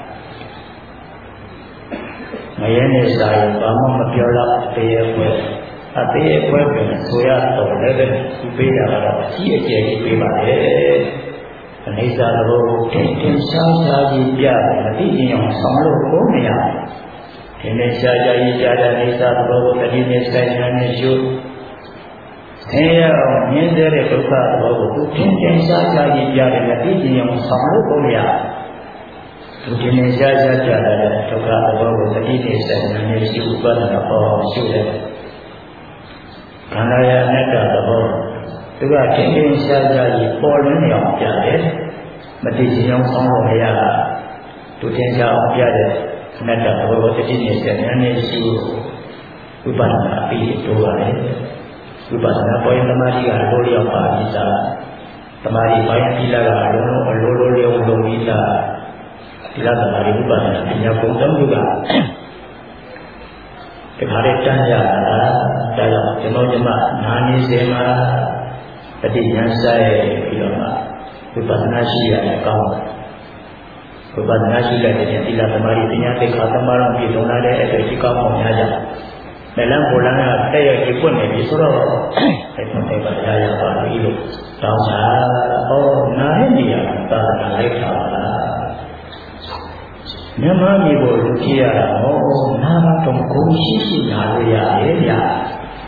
မရဲနဲ့စာရင်ဘာမှမပြောတော့တရားပွဲအသေးအပွဲပဲဆိုရတော့လည်းပဲသူပေးတာကတော့အကြီးအကျယ်ကြီးပေးပါတယ်အနိစ္စသဘောကိုထင်ထင်ရှားရှားကြီးပြတယ်မသိရင်အောင်ဆောင်လို့ကိုမရဘူးထင်ထင်ရှားရှားကြီးကြားတဲ့အိစ္ဆာသဘောကိုတတိနဲ့ဆိုင်ရနဲ့ရှုဆင်းရဲအောင်မြင်တဲ့ဒုက္ခသဘောကိုသူထင်ထင်ရှားရှားကြီးကြားတယ်မသိရင်အောင်ဆောင်လို့ကိုမရဘူးသူထင်ထင်ရှားရှားကြားတဲ့ဒုက္ခသဘောကိုတတိနဲ့ဆိုင်ရနဲ့ရှုဥပဒနာဟောရှုတယ်ခန္ဓာရအနတ္တသဘောသူကထင်ထင်ရှားရှားကြီးပေါ်လွင်နေအောင်ပြတယ်မသိချင်အောင်ဆောင်းလို့မရသူထင်ရှားအောင်ပြတဲ့အနတ္တသဘောကိုတတိနဲ့ဆက်ဉာဏ်နဲ့ရှိဝိပဿနာပြီးတော့ပါတယ်ဝိပဿနာပေါ်ရင်သမာဓိကလိုလျောက်ပါပြီးသားသမာဓိပိုင်းပြီးလာကအလုံးလုံးအလိုလိုလျောက်လုံးပြီးသားဒီလားသမာဓိဝိပဿနာပညာပုံစံမျိုးကတခါတည်းတန်းရတာဒါကြောင့်ကျွန်တော်ကျမနာနေစေမှာတတိယဆိုင်ပြီးတော့မှဝိပဿနာရှိရတဲ့အကောင်းဝိပဿနာရှိတဲ့တဲ့သီလသမာဓိပညာသိက္ခာသမာဓိပြည့်စုံလာတဲ့အတွေ့အကြုံကောင်းအောင်များကြတယ်လမ်းပေါ်လမ်းကတဲ့ရကြီးပွင့်နေပြီဆိုတော့အဲ့ဒီတဲ့ပါရရပါပြီလို့တောင်းတာဟောနားရဲ့နေရာသာသနာလိုက်တာလားမြမမြေပေါ်လူကြည့်ရတာဟောနာတော့ကိုရှိရှိနာလို့ရတယ်ဗျာ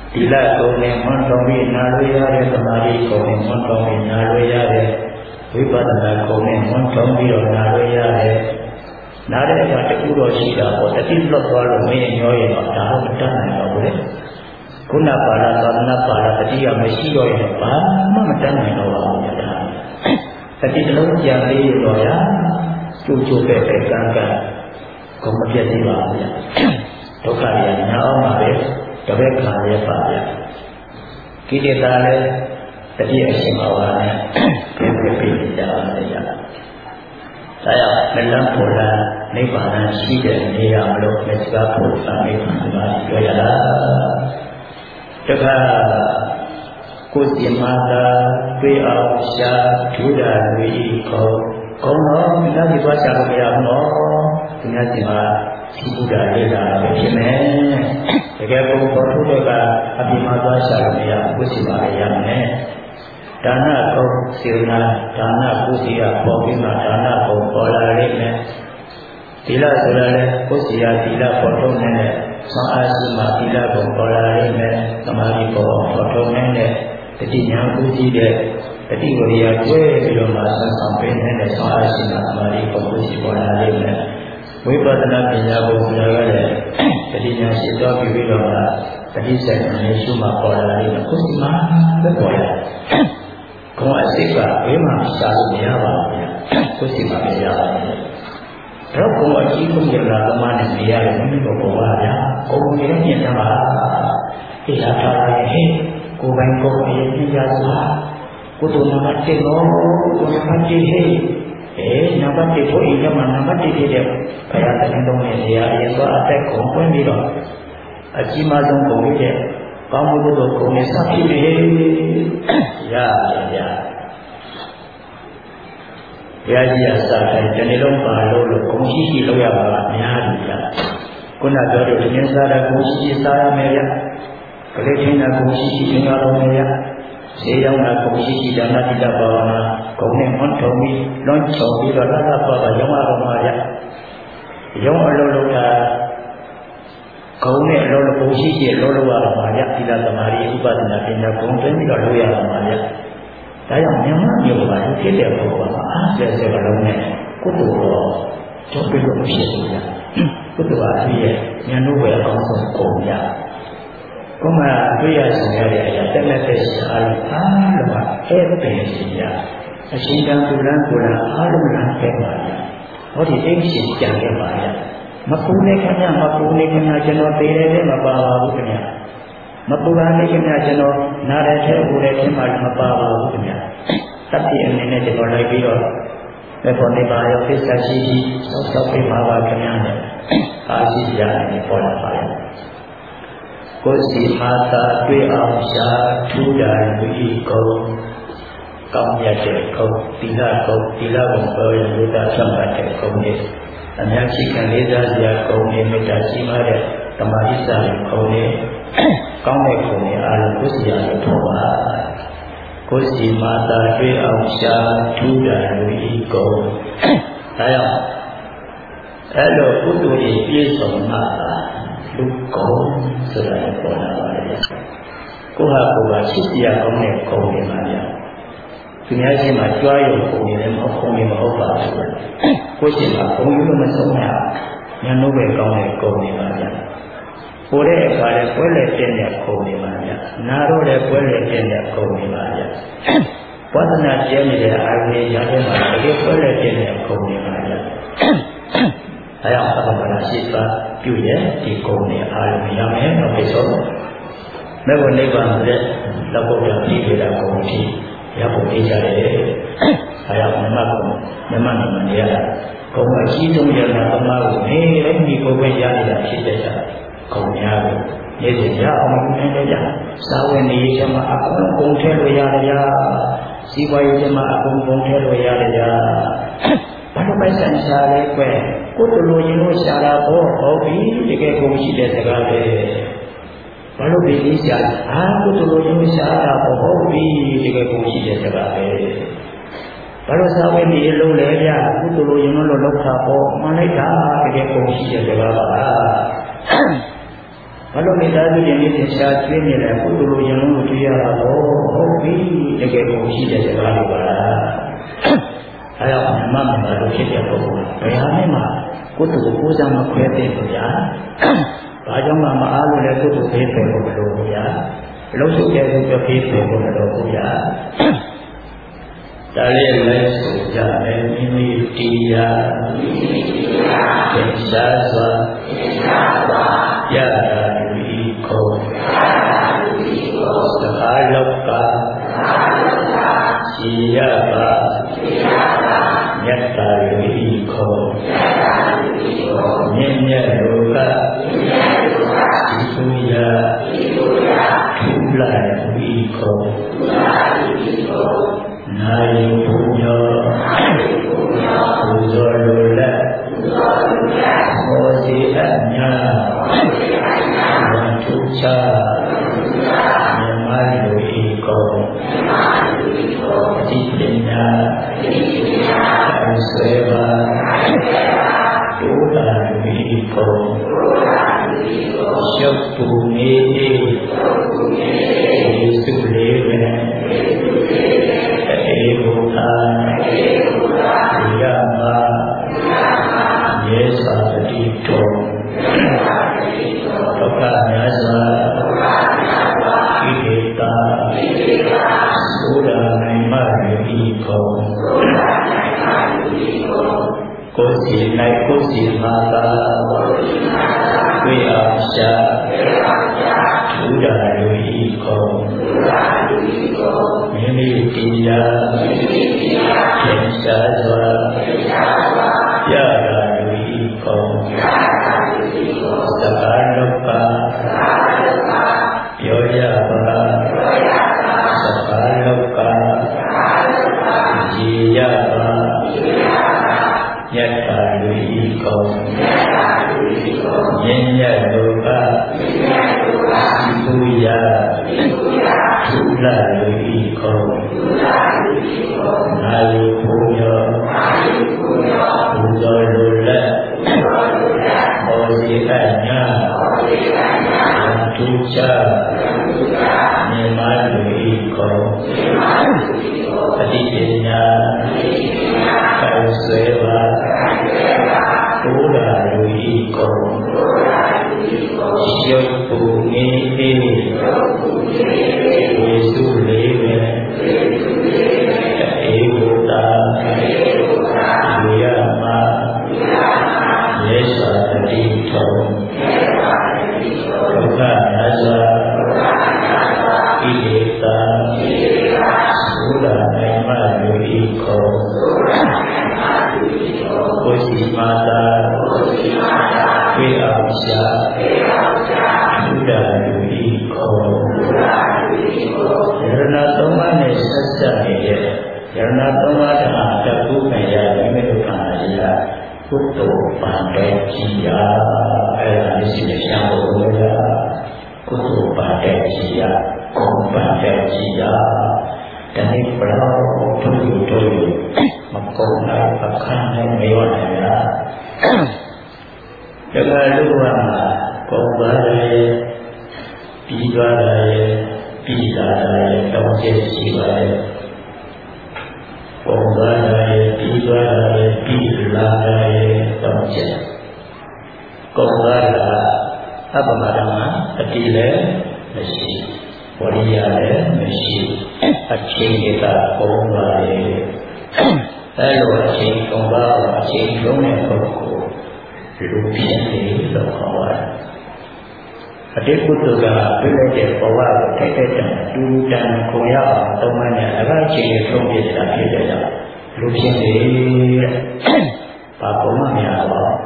ဒီလကုံနဲ့မွန်တော်ပြီးနာလို့ရတဲ့သမာဓိကုံနဲ့မွန်တော်ပြီးနာလို့ရတဲ့ဝိပဿနာကုံနဲ့မွန်တော်ပြီးတော့နာလို့ရတဲ့နားတဲ့အခါတခုတော့ရှိတာပေါ့တတိလွတ်သွားလို့မင်းရောရင်တော့ဒါတော့မတတ်နိုင်တော့ဘူးလေခုနပါဠိသာသနာပါဠိတတိယမရှိတော့ရင်ဘာမှမတတ်နိုင်တော့ပါဘူးဗျာတတိတလုံးကြံလေးရတော့ရကျိုးကျိုးပဲပဲကံကံကိုမပြတ်သေးပါဘူးဗျာဒုက္ခရညာအောင်ပါပဲတပည့်ခါရပါဗျာကိလေသာလည်းတတိယအရှင်ဘာဝနဲ့ပြည့်ပြည့်ပြည့်ကြပါလေဗျာဒါကြောင့်မလန်းပေါ်လာနိဗ္ဗာန်ရှိတဲ့နေရာမလို့မစ္စကားဖို့သာနိဗ္ဗာန်ပါပြောရတာတခါကိုယ်စီမာသာတွေ့အောင်ရှာဒုဒလူကြီးခေါ်ကောင်းတော့မိသားစုသွားရှာလို့မရဘူးနော်ဒီနေ့စီမှာဒီဘုရားလေးလာပဲဖြစ်မယ်တကယ်ကိုပေါ်ထုတ်တဲ့ကအပြင်မှာသွားရှာလို့မရဘူးကိုယ်စီမှာလည်းရမယ်ဒါနကုံစေနာဒါနကုစီရပေါ်ပြီးမှဒါနကုံပေါ်လာလိမ့်မယ်သီလဆိုတာလည်းကိုယ်စီရသီလပေါ်ထုတ်နေတဲ့ဆောင်းအားရှိမှသီလကုံပေါ်လာလိမ့်မယ်သမာဓိပေါ်ပေါ်ထုတ်နေတဲ့တတိညာကုစီတဲ့တတိဝရိယကျွဲပြီးတော့မှဆက်ဆောင်ပေးနေတဲ့ဆောင်းအားရှိမှသမာဓိပေါ်ကုစီပေါ်လာလိမ့်မယ်ဝိပဿနာပညာကိုဘုရားကလည်းတတိညာရှိတော်ပြီးတော့မှတတိဆိုင်နဲ့ရှုမှပေါ်လာလိမ့်မယ်ကုစီမှသက်ပေါ်ရဘုရားစိတ်ကဘယ်မှရှာလို့မရပါဘူး။ကိုယ်စီမှာမရပါဘူး။တော့ဘုရားကြီးကိုရလာသမားနဲ့နေရတယ်မင်းတို့ဘောပါဗျာ။ကိုယ်ကိုယ်နဲ့မြင်တာပါ။ဒီဟာထားရရင်ကိုယ်ပိုင်ကိုယ်ရဲ့ပြညာစွာကိုယ်တို့နမတေလို့ကိုယ်နမတေဟဲ့အဲနမတေဖို့အိမ်မှာနမတေတဲ့ဘုရားတန်တော်နဲ့နေရာရင်တော့အသက်ကုန်ပွင့်ပြီးတော့အကြီးမားဆုံးကုန်ပြီးတဲ့ကောင်းမှုတို့ကိုနေစဖြစ်နေရရရဘုရားကြီးအစားတိုင်းဒီနေ့လုံးပါလို့လို့ဂုဏ်ရှိရှိလုပ်ရပါလားအများကြီးဗျာခုနပြောတဲ့ဉာဏ်စားတဲ့ဂုဏ်ရှိရှိစားရမယ်ဗျာကလေးချင်းတဲ့ဂုဏ်ရှိရှိသင်္ကာလုံးမယ်ဗျာဈေးရောက်တဲ့ဂုဏ်ရှိရှိဒါနတိတဘာဝနာဂုဏ်နဲ့မွန်ထုံပြီးလွန်ချုံပြီးတော့လာလာပါပါရောင်းရတော့မှာဗျာရောင်းအလုပ်လုပ်တာဂုံနဲ့အလောလုံးရှိရှိလောလောရပါမှာဗျသီလသမာဓိဥပဒနာပညာဂုံတွင်းပြီးတော့လုပ်ရပါမှာဗျဒါကြောင့်မြန်မာမျိုးပါဖြစ်တဲ့ဘုရားမှာအားဆက်စကလုံးနဲ့ကုသိုလ်တော်ကျော်ပြီးလို့ဖြစ်နေတာကုသိုလ်အားဖြင့်ဉာဏ်တို့ပဲအကောင်းဆုံးပုံရကိုမှတွေ့ရဆောင်ရတဲ့အရာတက်လက်တဲ့ရှားလို့အားလုံးကအဲ့ဒီရှိရအရှင်တန်ကုလန်ကုလန်အားလုံးကခဲ့ပါဗျဟောဒီအိမ်ရှင်ကြံခဲ့ပါဗျမပူနေခင်ဗျမပူနေခင်ဗျကျွန်တော်သေးတယ်လည်းမပါပါဘူးခင်ဗျမပူရနေခင်ဗျကျွန်တော်နားတယ်ထဲပူတယ်ခင်ဗျမပါပါဘူးခင်ဗျတတ်ပြအနေနဲ့ကျွန်တော်လိုက်ပြီးတော့ဘယ်ပေါ်နေပါရောဖိစ္ဆာရှိရှိစောက်စောက်ပြပါပါခင်ဗျနဲ့အာရှိရာနေပေါ်လာပါရဲ့ကိုယ်စီမာသာတွေ့အောင်ရှာထူတာလူဤကိုကောင်းမြတ်တဲ့ကုံသီလကုံသီလကုံပေါ်ရလို့တာဆံပါတဲ့ကုံတွေအများကြီးခံလေးစားစရာကုံတွေမေတ္တာရှိမှတဲ့ဓမ္မဣစ္ဆာရဲ့ကုံတွေကောင်းတဲ့ကုံတွေအားလုံးကိုယ်စီရလို့ထောပါကိုယ်စီမာသာတွေ့အောင်ရှာထူတာလူဤကုံဒါကြောင့်အဲ့လိုကုသိုလ်ကြီးပြည့်စုံမှလူကုံဆိုတာပေါ်လာပါတယ်ကိုဟာကိုယ်ကရှိစရာကောင်းတဲ့ကုံတွေပါဗျာသူများရှိမှကြွားရုံပုံနေတယ်မဟုတ်ပုံနေမဟုတ်ပါဘူးကိုရှိမှပုံယူလို့မဆုံးရညာလို့ပဲကောင်းတဲ့ကုံနေပါဗျာပိုတဲ့အခါလည်းပွဲလေတဲ့တဲ့ကုံနေပါဗျာနာတော့လည်းပွဲလေတဲ့တဲ့ကုံနေပါဗျာဝါသနာကျဲနေတဲ့အာရုံရတဲ့မှာတကယ်ပွဲလေတဲ့တဲ့ကုံနေပါဗျာအဲအောင်သဘောနာရှိပါပြုရဲ့ဒီကုံနေအာရုံရမယ်တော့ပဲဆိုမေဘုနိဗ္ဗာန်ရဲ့လောက်ပေါ်ပြည့်ပြတာကုံရှိရဖို့သိကြတယ်။အဲဒါကမြတ်ကုံမြတ်နာမရတာကုံအကြီးဆုံးရတာသမားကိုနေလည်းဒီကိုပဲရနေတာဖြစ်တဲ့ကြကုံများကိုနေ့စဉ်ရအောင်နေကြစာဝင်နေရမှာအကုန်ကုံထဲလို့ရတယ်။စီပွားရေးမှာအကုန်ကုံထဲလို့ရတယ်။ဘာလို့ပိုက်ဆံရှာလဲကွယ်ကိုယ်လိုရင်လို့ရှာတာပေါ့ဟုတ်ပြီတကယ်ကုံရှိတဲ့စကားပဲဘာလို့ဒီလေးရှာအာကုသိုလ်လိုမျိုးရှာတာပေါ့ဟုတ်ပြီတကယ်ကိုရှိတဲ့စကားပဲဘာလို့စာဝေးနေလုံးလဲဗျာကုသိုလ်လိုရင်လို့လောက်တာပေါ့မှန်လိုက်တာတကယ်ကိုရှိတဲ့စကားပါဘာလို့မိသားစုတွေနေတဲ့ရှားကျွေးနေလဲကုသိုလ်လိုရင်လုံးတွေ့ရတာတော့ဟုတ်ပြီတကယ်ကိုရှိတဲ့စကားတွေပါလားအဲဒါကမမမလို့ဖြစ်တဲ့ပုဂ္ဂိုလ်ဘယ်ဟာနဲ့မှကုသိုလ်ကိုကိုးစားမခွဲတဲ့ဘူးဗျာဘာကြောင့်မှမအားလို့လဲကုသိုလ်ဖေးတယ်လို့မလို့ဘူးဗျာလုံးစုတဲ့သူပြဖေးတယ်လို့မလို့ဘူးဗျာဒါလေးလည်းဆိုကြတယ်မိမိတရားသင်္ရှားစွာရတာဒီကိုသဘာလောကရှိရပါမြတ်တာဒီကိုမြင့်မြတ်လောကဒီသူရာထူလာဒီကိုနာယုဘုညောပူဇော်လိုလက်ဟောစီအညာဝန္ထုချမြမလူဤကောအတိပညာအဆွေပါဒုတာလူဤကောရှုပ်ပူနေယေစုလေးပဲဧဘုသာယမယေသာတိတောဒုက္ခမြတ်စွာဣတိတာသုဒာနိုင်မရိကောကိုယ်စီ၌ကိုယ်စီမှာသာတွေ့အောင်ရှာသုဒာလူဤကောမိမိတရားသင်္ရှားစွာရတာလူဤကောသဘာလောကပြောရပါသဘာလောကကြည်ရပါယတ္တာလူဤကောဉာဏ်ရလောကသုယာသုလာလူဤကောနာယုဘုညောပူဇော်လိုလက်ဟောစီအညာဝန္ထုချမြမလူဤကောအတိပညာကောဆွေပါဒုလာလူဤကောရှုပ်ပူနေ၏ဝိစုလေးပဲဧဘုသာလူရမယေသာတိတောဒုက္ခမြတ်စွာဣတိတာသုဒာနိုင်မလူဤကောကိုယ်စီမာတာဝိအောင်ရှာသုဒာလူဤကောယရဏသုံးပါးနဲ့ဆက်စပ်နေတဲ့ယရဏသုံးပါးတာတခုခံရမိမိတို့ခန္ဓာကြီးကကုသိုလ်ပန်တဲ့ကြီးရာအဲ့ဒါလေးရှိနေရှာဖို့လို့ရကုသိုလ်ပန်တဲ့ကြီးရာကုပန်တဲ့ကြီးရာတနေ့ဘလောက်ထုံးထုံးထုံးမကုန်နိုင်အခမ်းနဲ့မေဝနိုင်လားတခါလူကကုန်သွားတယ်ပြီးသွားတယ်ပြီးလာတယ်တောင်းကျရှိပါတယ်ကုန်သွားတယ်ပြီးသွားတယ်ပြီးလာတယ်တောင်းကျကုန်သွားတာအပ္ပမဒမအတိလည်းမရှိဝရိယလည်းမရှိအချိန်ကကုန်သွားတယ်အဲလိုအချိန်ကုန်သွားအချိန်လုံးတဲ့ပုဂ္ဂိုလ်လူဖြစ်နေလို့ခေါ်ပါတယ်အတိတ်ကုသိုလ်ကပြည့်တဲ့ဘဝကိုထိုက်တဲ့တန်တူတန်ခုံရအောင်သုံးမနဲ့အရာချင်းတွေသုံးပြတာဖြစ်တဲ့ကြောင့်လူဖြစ်နေတဲ့ဘာကောမှမရပါဘူး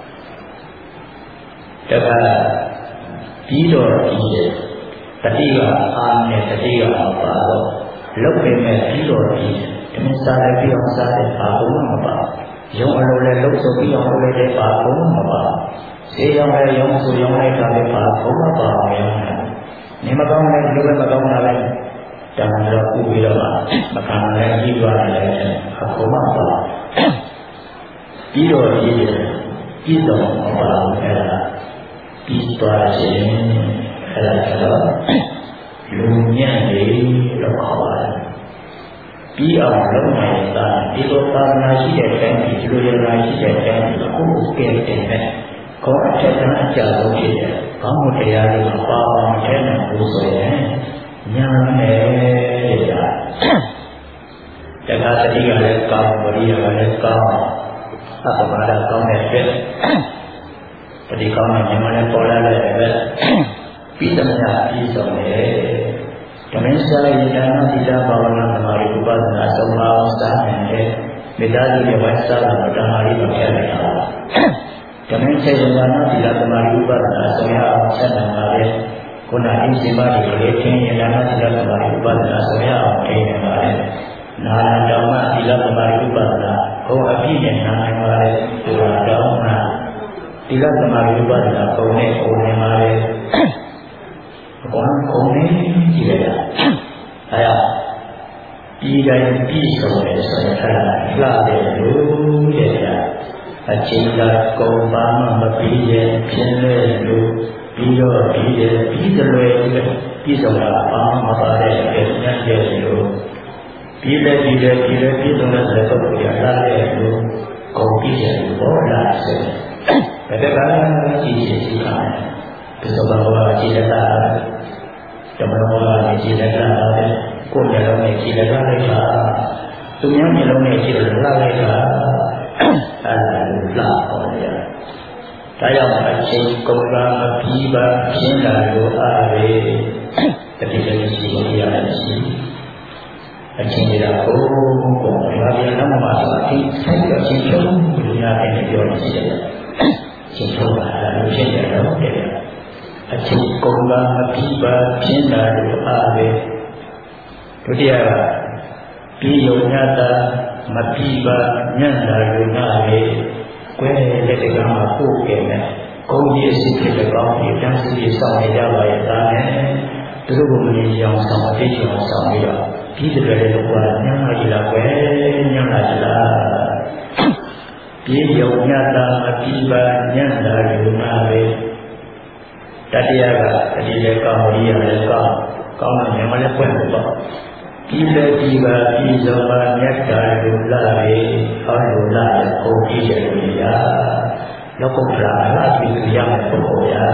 တခါပြီးတော့ဒီတတိကအာနဲ့တတိကပါတော့လုတ်ပေမဲ့ပြီးတော့ဒီတမန်စားလည်းပြီးအောင်စားတယ်ဘာကောမှမပါရုံအလိုလည်းလုတ်ဆိုပြီးအောင်လုပ်တဲ့ဘာကောမှမပါဈေးရောက်လည်းရုံဆိုရုံလိုက်တာလည်းဘာကောမှပါအောင်ရုံတာနေမကောင်းလည်းလူပဲမကောင်းတာလည်းတန်တော့ဥပြီးတော့မခံလည်းကြီးသွားတယ်လည်းဘာကောမှပါပြီးတော့ဒီပြီးတော့မပါဘူးအဲ့ဒါပြီးသွားခြင်းအဲ့ဒါကျတော့လူညံ့လေလို့ခေါ်ပါတယ်ပြီးအောင်လုပ်နိုင်တာဒီလိုသာသနာရှိတဲ့တိုင်းဒီလိုရနာရှိတဲ့တိုင်းကိုကိုယ်ကဲတင်တဲ့ခေါင်းအထက်ကအကြဆုံးဖြစ်တဲ့ကောင်းမှုတရားတွေပါအောင်ထဲနိုင်လို့ဆိုရင်ညာနဲ့တာတခါတတိကလည်းကောင်းပရိယာကလည်းကောင်းအပမာဒကောင်းတဲ့အတွက်တတိကောင်းတဲ့မြန်မာလည်းပေါ်လာတဲ့အတွက်ပြီးသမျှပြီးဆုံးတယ်ဓမ္မစရိဒါနသီလဘာဝနာသမာဓိဥပဒနာသုံးပါးစာနဲ့မေတ္တာကြီးရဲ့ဝိသနာဓမ္မရီကိုထည့်လိုက်တာဓမ္မစရိဒါနသီလသမာဓိဥပဒနာဆုံးရအောင်ဆက်နိုင်ပါလေခုနအင်းစိမတွေလေးချင်းရဒါနသီလသမာဓိဥပဒနာဆုံးရအောင်ထည့်နေပါလေနာနာဓမ္မသီလသမာဓိဥပဒနာဟောအပြည့်နဲ့နာနိုင်ပါလေဆိုတာတော့မှသီလသမာဓိဥပဒနာပုံနဲ့ပုံနေပါလေဘာကုန်းနေကြည့်ရတာအဲဒါဒီတိုင်းပြီးဆုံးတယ်ဆိုရင်အဲ့ဒါလှတယ်လို့တဲ့ကအချိန်ကကုန်ပါမှမပြီးရဲ့ဖြစ်လဲလို့ပြီးတော့ပြီးတယ်ပြီးတယ်လို့ပြီးဆုံးတာဘာမှမပါတဲ့ညံ့တယ်လို့ပြီးတယ်ပြီးတယ်ပြီးတယ်ပြီးဆုံးတဲ့ပုဂ္ဂိုလ်ကလှတယ်လို့ကုန်ပြီးတယ်ဘောလားဆိုတဲ့ကကြည့်ရှိရှိတာဒီလိုဘာဝကြည့်တာဓမ္မဘောကကြည့်တာတဲ့ကိုယ်မျိုးနဲ့ကြည့်လိုက်တာသူများမျိုးနဲ့ကြည့်လိုက်တာအဲ့ဒါလာဟောတယ်ဒါကြောင့်အချိန်ကုန်ကမပြီးပါရှင်းတာလို့အားရတတိယရှိလို့ရတယ်ရှိအချိန်ကြီးတော့ကိုယ်ဘာပြန်တော့မှဆိုအချိန်ဆိုင်တော့ရှင်းချုံလို့ရတယ်ပြောနေတယ်ရှင်းချုံတာလည်းရှင်းတယ်တော့တယ်အချိန်ကုန်ကမပြီးပါရှင်းတာလို့အားရဒုတိယကပြီးယုံညတာမပြီးပါညံ့တာလို့နာလေကွဲတဲ့တကမှာပို့ခဲ့တယ်ကုန်းကြီးအစစ်ဖြစ်တဲ့ကောင်းကြီးတန်းစီရေးဆောင်နေကြပါရဲ့ဒါနဲ့သူတို့ကမင်းရောင်ဆောင်အသိချောင်ဆောင်ပြီးတော့ပြီးတဲ့လေတော့ကညံ့လာကြလားကွဲညံ့လာကြလားပြီးယုံညတာမပြီးပါညံ့တာလို့နာလေတတိယကတတိယကောင်းကြီးရလည်းကောင်းကောင်းတယ်မလည်းပွင့်တော့ဒီလေဒီပါဒီဇောပါမြတ်တာလူလာရေဟောလူလာကိုကြည့်ရတယ်ရာလောကုတ္တရာအသိဉာဏ်ရဲ့ပုဂ္ဂိုလ်ရာ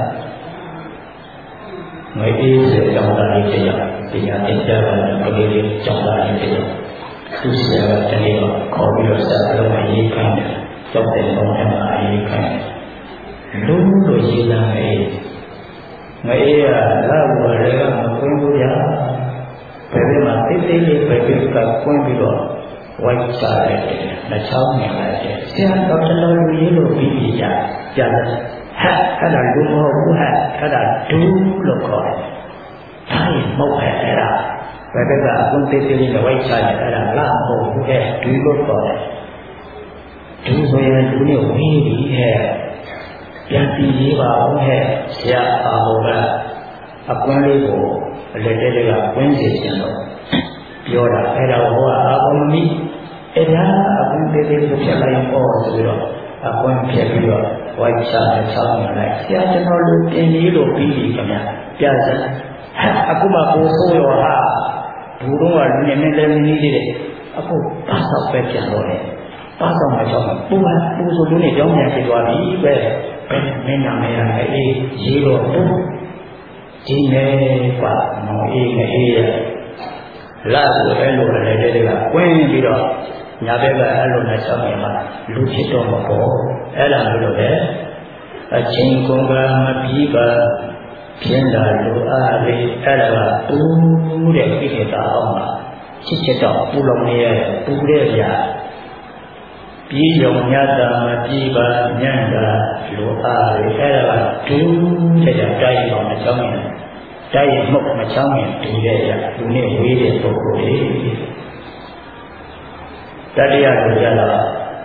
ငွေအေးစေကြောင့်တာလေးတရားတရားအကျဉ်းပါပရိလေးကြောင့်တာလေးတရားသူဆရာကတနေ့ကခေါ်ပြီးတော့စာလုံးရေးခိုင်းတယ်ကြောက်တဲ့ဘုံထဲမှာရေးခိုင်းတယ်လူလိုရေးလာမယ်ငွေအေးကလာဘော်တွေကမကွင်းဘူးရာဘယ်မှာတိတ်တိတ်လေးပဲပြကကွင်းပြီးတော့ဝိုက်ချလိုက်တယ်လက်ချောင်းမြင်လိုက်တယ်ဆရာတော်တော်လူရေးလို့ပြီးပြီကြာကြာတယ်ဟဲ့အဲ့ဒါလူမဟုတ်ဘူးဟဲ့အဲ့ဒါဒူးလို့ခေါ်တယ်ဒါရင်မဟုတ်ပဲအဲ့ဒါဘယ်ကအကွင်းတိတ်တိတ်လေးဝိုက်ချလိုက်အဲ့ဒါလာမဟုတ်ဘူးတဲ့ဒူးလို့ခေါ်တယ်ဒူးဆိုရင်ဒူးနဲ့ဝေးပြီဟဲ့ပြန်ပြီးရေးပါဦးဟဲ့ဆရာအာဟုကအကွင်းလေးကိုအလက်တဲတွေကဝင်းစီခြင်းတော့ပြောတာအဲ့ဒါဟောအာဘုံမီအဲ့ဒါအကွင်းသေးသေးကိုဖြတ်လိုက်ပေါ့ဆိုပြီးတော့အကွင်းဖြတ်ပြီးတော့ဝိုက်ချနဲ့ဆောင်းနေလိုက်ဆရာကျွန်တော်လူတင်ကြီးလို့ပြီးပြီခင်ဗျပြစက်အခုမှကိုဆိုးရောဟာဘူးတော့ကနည်းနည်းလေးနည်းလေးအခုပါဆောက်ပဲပြန်တော့တယ်ပါဆောက်မှကြောက်ပူပါပူဆိုလို့နေကြောင်းပြန်ဖြစ်သွားပြီပဲပဲမင်းနာမည်ရအေးရေးတော့ပူဒီနဲ့ကမောင်အေးနဲ့အေးရလာဆိုအဲ့လိုလည်းတဲ့ကကွင်းပြီးတော့ညာဘက်ကအဲ့လိုနဲ့ဆောင်းနေမှာလူဖြစ်တော့မပေါ်အဲ့ဒါလို့ပဲအချင်းကုန်ကမပြီးပါပြင်းတာလူအားလေးအဲ့ဒါကပူတဲ့ကိစ္စတာအောင်မှာချစ်ချစ်တော့ပူလုံးနေရပူတဲ့ဗျာပြီးယုံညတာမပြီးပါညံ့တာလူအားလေးအဲ့ဒါကဒူးတဲ့တိုက်အောင်အကြောင်းရတိုက်ရမှုမချောင်းရင်ဒီတဲ့ရလူနဲ့ဝေးတဲ့ပုဂ္ဂိုလ်လေးတတိယကိုကြတော့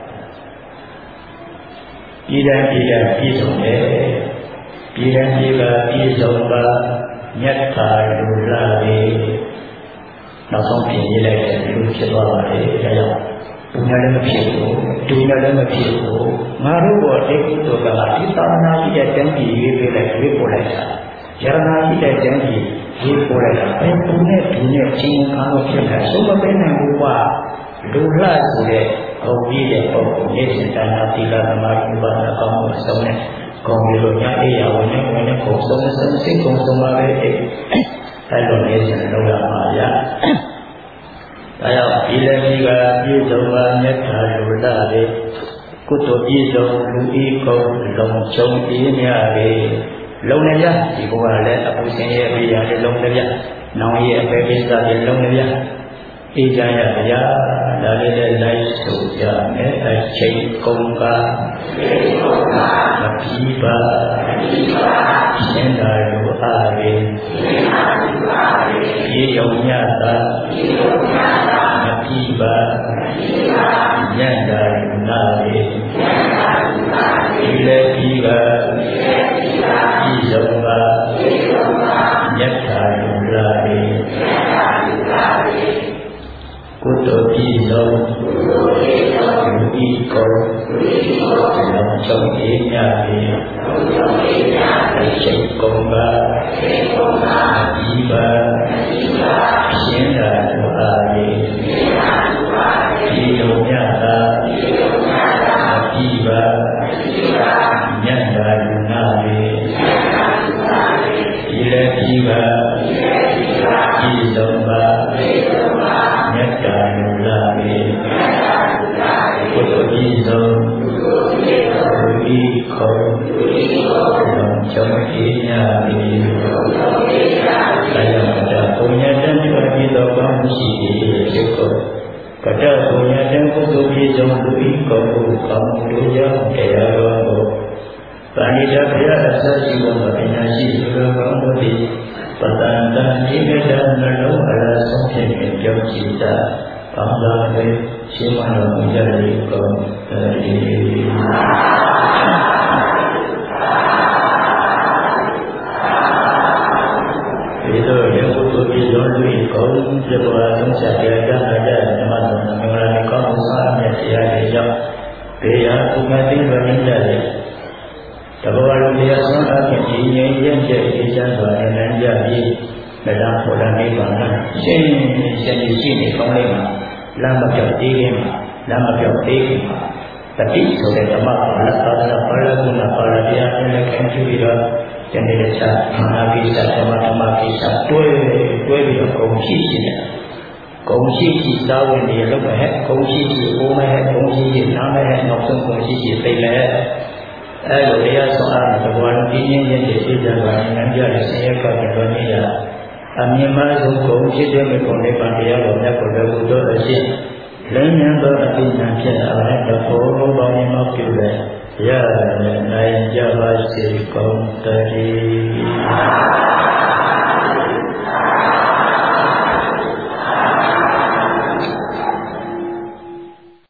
ပြည်တိုင်းပြည်တိုင်းပြည်စုံတယ်ပြည်တိုင်းပြည်ကပြည်စုံပါမြတ်တာလူလာလေးနောက်ဆုံးပြင်ရေးလိုက်တဲ့လူဖြစ်သွားပါလေဒါကြောင့်ပသူများလည်းမဖြစ်ဘူးသူများလည်းမဖြစ်ဘူးငါတို့ဘောတိကုသိုလ်ကဒီသာသနာရှိတဲ့တန်းကြီးရေးပေးလိုက်ရေးပို့လိုက်တာယရနာရှိတဲ့တန်းကြီးရေးပို့လိုက်တာအဲသူနဲ့သူနဲ့ချင်းကားလို့ဖြစ်တာဆုံးမပေးနိုင်ဘူးကွာလူလှဆိုတဲ့ဟောပြီးတဲ့ပုံကိုနေ့စဉ်တဏှာသီလသမာဓိဘာသာကောင်းမှုအစုံနဲ့ကောင်းပြီးလို့ညအိယာဝင်နေဝင်နေပုံဆုံးဆုံးစိတ်ကုန်ဆုံးပါပဲအဲ့လိုနေ့စဉ်လုပ်ရမှာဗျာဒါကြောင့်ဒီလည်းကြီးကပြည့်စုံပါမြတ်တာလူလာလေကုသိုလ်ပြည့်စုံလူဤကုန်လုံးချုံပြင်းများလေလုံးလည်းဗျာဒီဘုရားလည်းအပူစင်ရဲ့အပြာလည်းလုံးလည်းဗျာနောင်ရဲ့အပေပိစ္ဆာလည်းလုံးလည်းဗျာအေးကြရဗျာဒါလေးလည်းလိုက်ဆိုကြမယ်အချိန်ကုန်ကမပြီးပါရှင်းတာလူအားရေပြေယုံညတာမပြီးပါညံ့တာလူနာရေဒီလည်းပြီးကပြီးဆုံးပါညတ်တာလူလာရေကုသိုလ်ပြည်စုံလူဤကောလောင်ချုံအေးမြပြီအချိန်ကုန်ပါဒီပါရှင်းတာလူအားရေဒီလိုမြတ်တာဒီပါညံ့တာလူနာရေဒီလည်းဒီပါပြည်စုံပါမြတ်တာလူလာရေကုသိုလ်ပြည်စုံလူဤခေါ်လောင်ချုံအေးမြပြီကာယမတ္တပုညတံပြုအပ်ပြီးသောကောင်းမှုရှိ၏ဖြစ်ကုန်ကတ္တပုညတံကုသိုလ်ပြည်စုံလူဤခေါ်ကောင်းမှုတို့ကြောင့်တရားတော်ကိုသာဏိတဘုရားအစရှိသောပညာရှိသူတော်ကောင်းတို့သည်ပတန်တန်ဒီကတနှလုံးအလားဆုံးဖြင့်ကြောက်ကြည်တာကောင်းသောပဲရှင်းမတော်မူကြ၏ကောင်းတည်းဒီလိုရုပ်ကိုပြည့်စုံလို့ကောင်းပြပွားလုံးချတဲ့ဓမ္မတဲ့ဓမ္မတော်မင်္ဂလာကောင်းစားမြတ်တရားတွေကြောင့်ဘေးရာဥမသိဝိဉ္ဇတဲ့တဘောလုံးတရားဆုံးအဖြစ်ဒီငြိမ်းချမ်းတဲ့အေးချမ်းစွာနေနိုင်ကြပြီးမလားပေါ်လာနေပါလားရှင်းရှင်းရှိနေကောင်းလေးမှာလမ်းမပြောက်သေးခင်မှာလမ်းမပြောက်သေးခင်မှာတတိဆိုတဲ့ဓမ္မကိုလက်သာသာပါဠိကုဏပါဠိတရားနဲ့ခံယူပြီးတော့ကျန်တဲ့ခြားအနာပိစ္ဆဓမ္မဓမ္မပိစ္ဆတွဲတွဲပြီးတော့ဂုံရှိရှိတယ်ဂုံရှိရှိသာဝင်နေလို့ပဲဂုံရှိရှိအိုးမဲ့ဂုံရှိရှိနားမဲ့နောက်ဆုံးဂုံရှိရှိသိလဲအဲလိုတရားဆောင်အားတဘောလုံးပြင်းပြင်းရဲ့ပြည့်ကြပါနေကြတဲ့ဆင်းရဲကောက်တော်နေရအမြင်မှဆုံးဂုံဖြစ်တဲ့မေဖို့နိဗ္ဗာန်တရားတော်မြတ်ကိုလည်းဘုရားအရှင်လင်းမြန်သောအပိညာဖြစ်အားနဲ့တဘောလုံးပေါင်းများပြုလဲရနိုင်ကြပါစေကုန်တည်း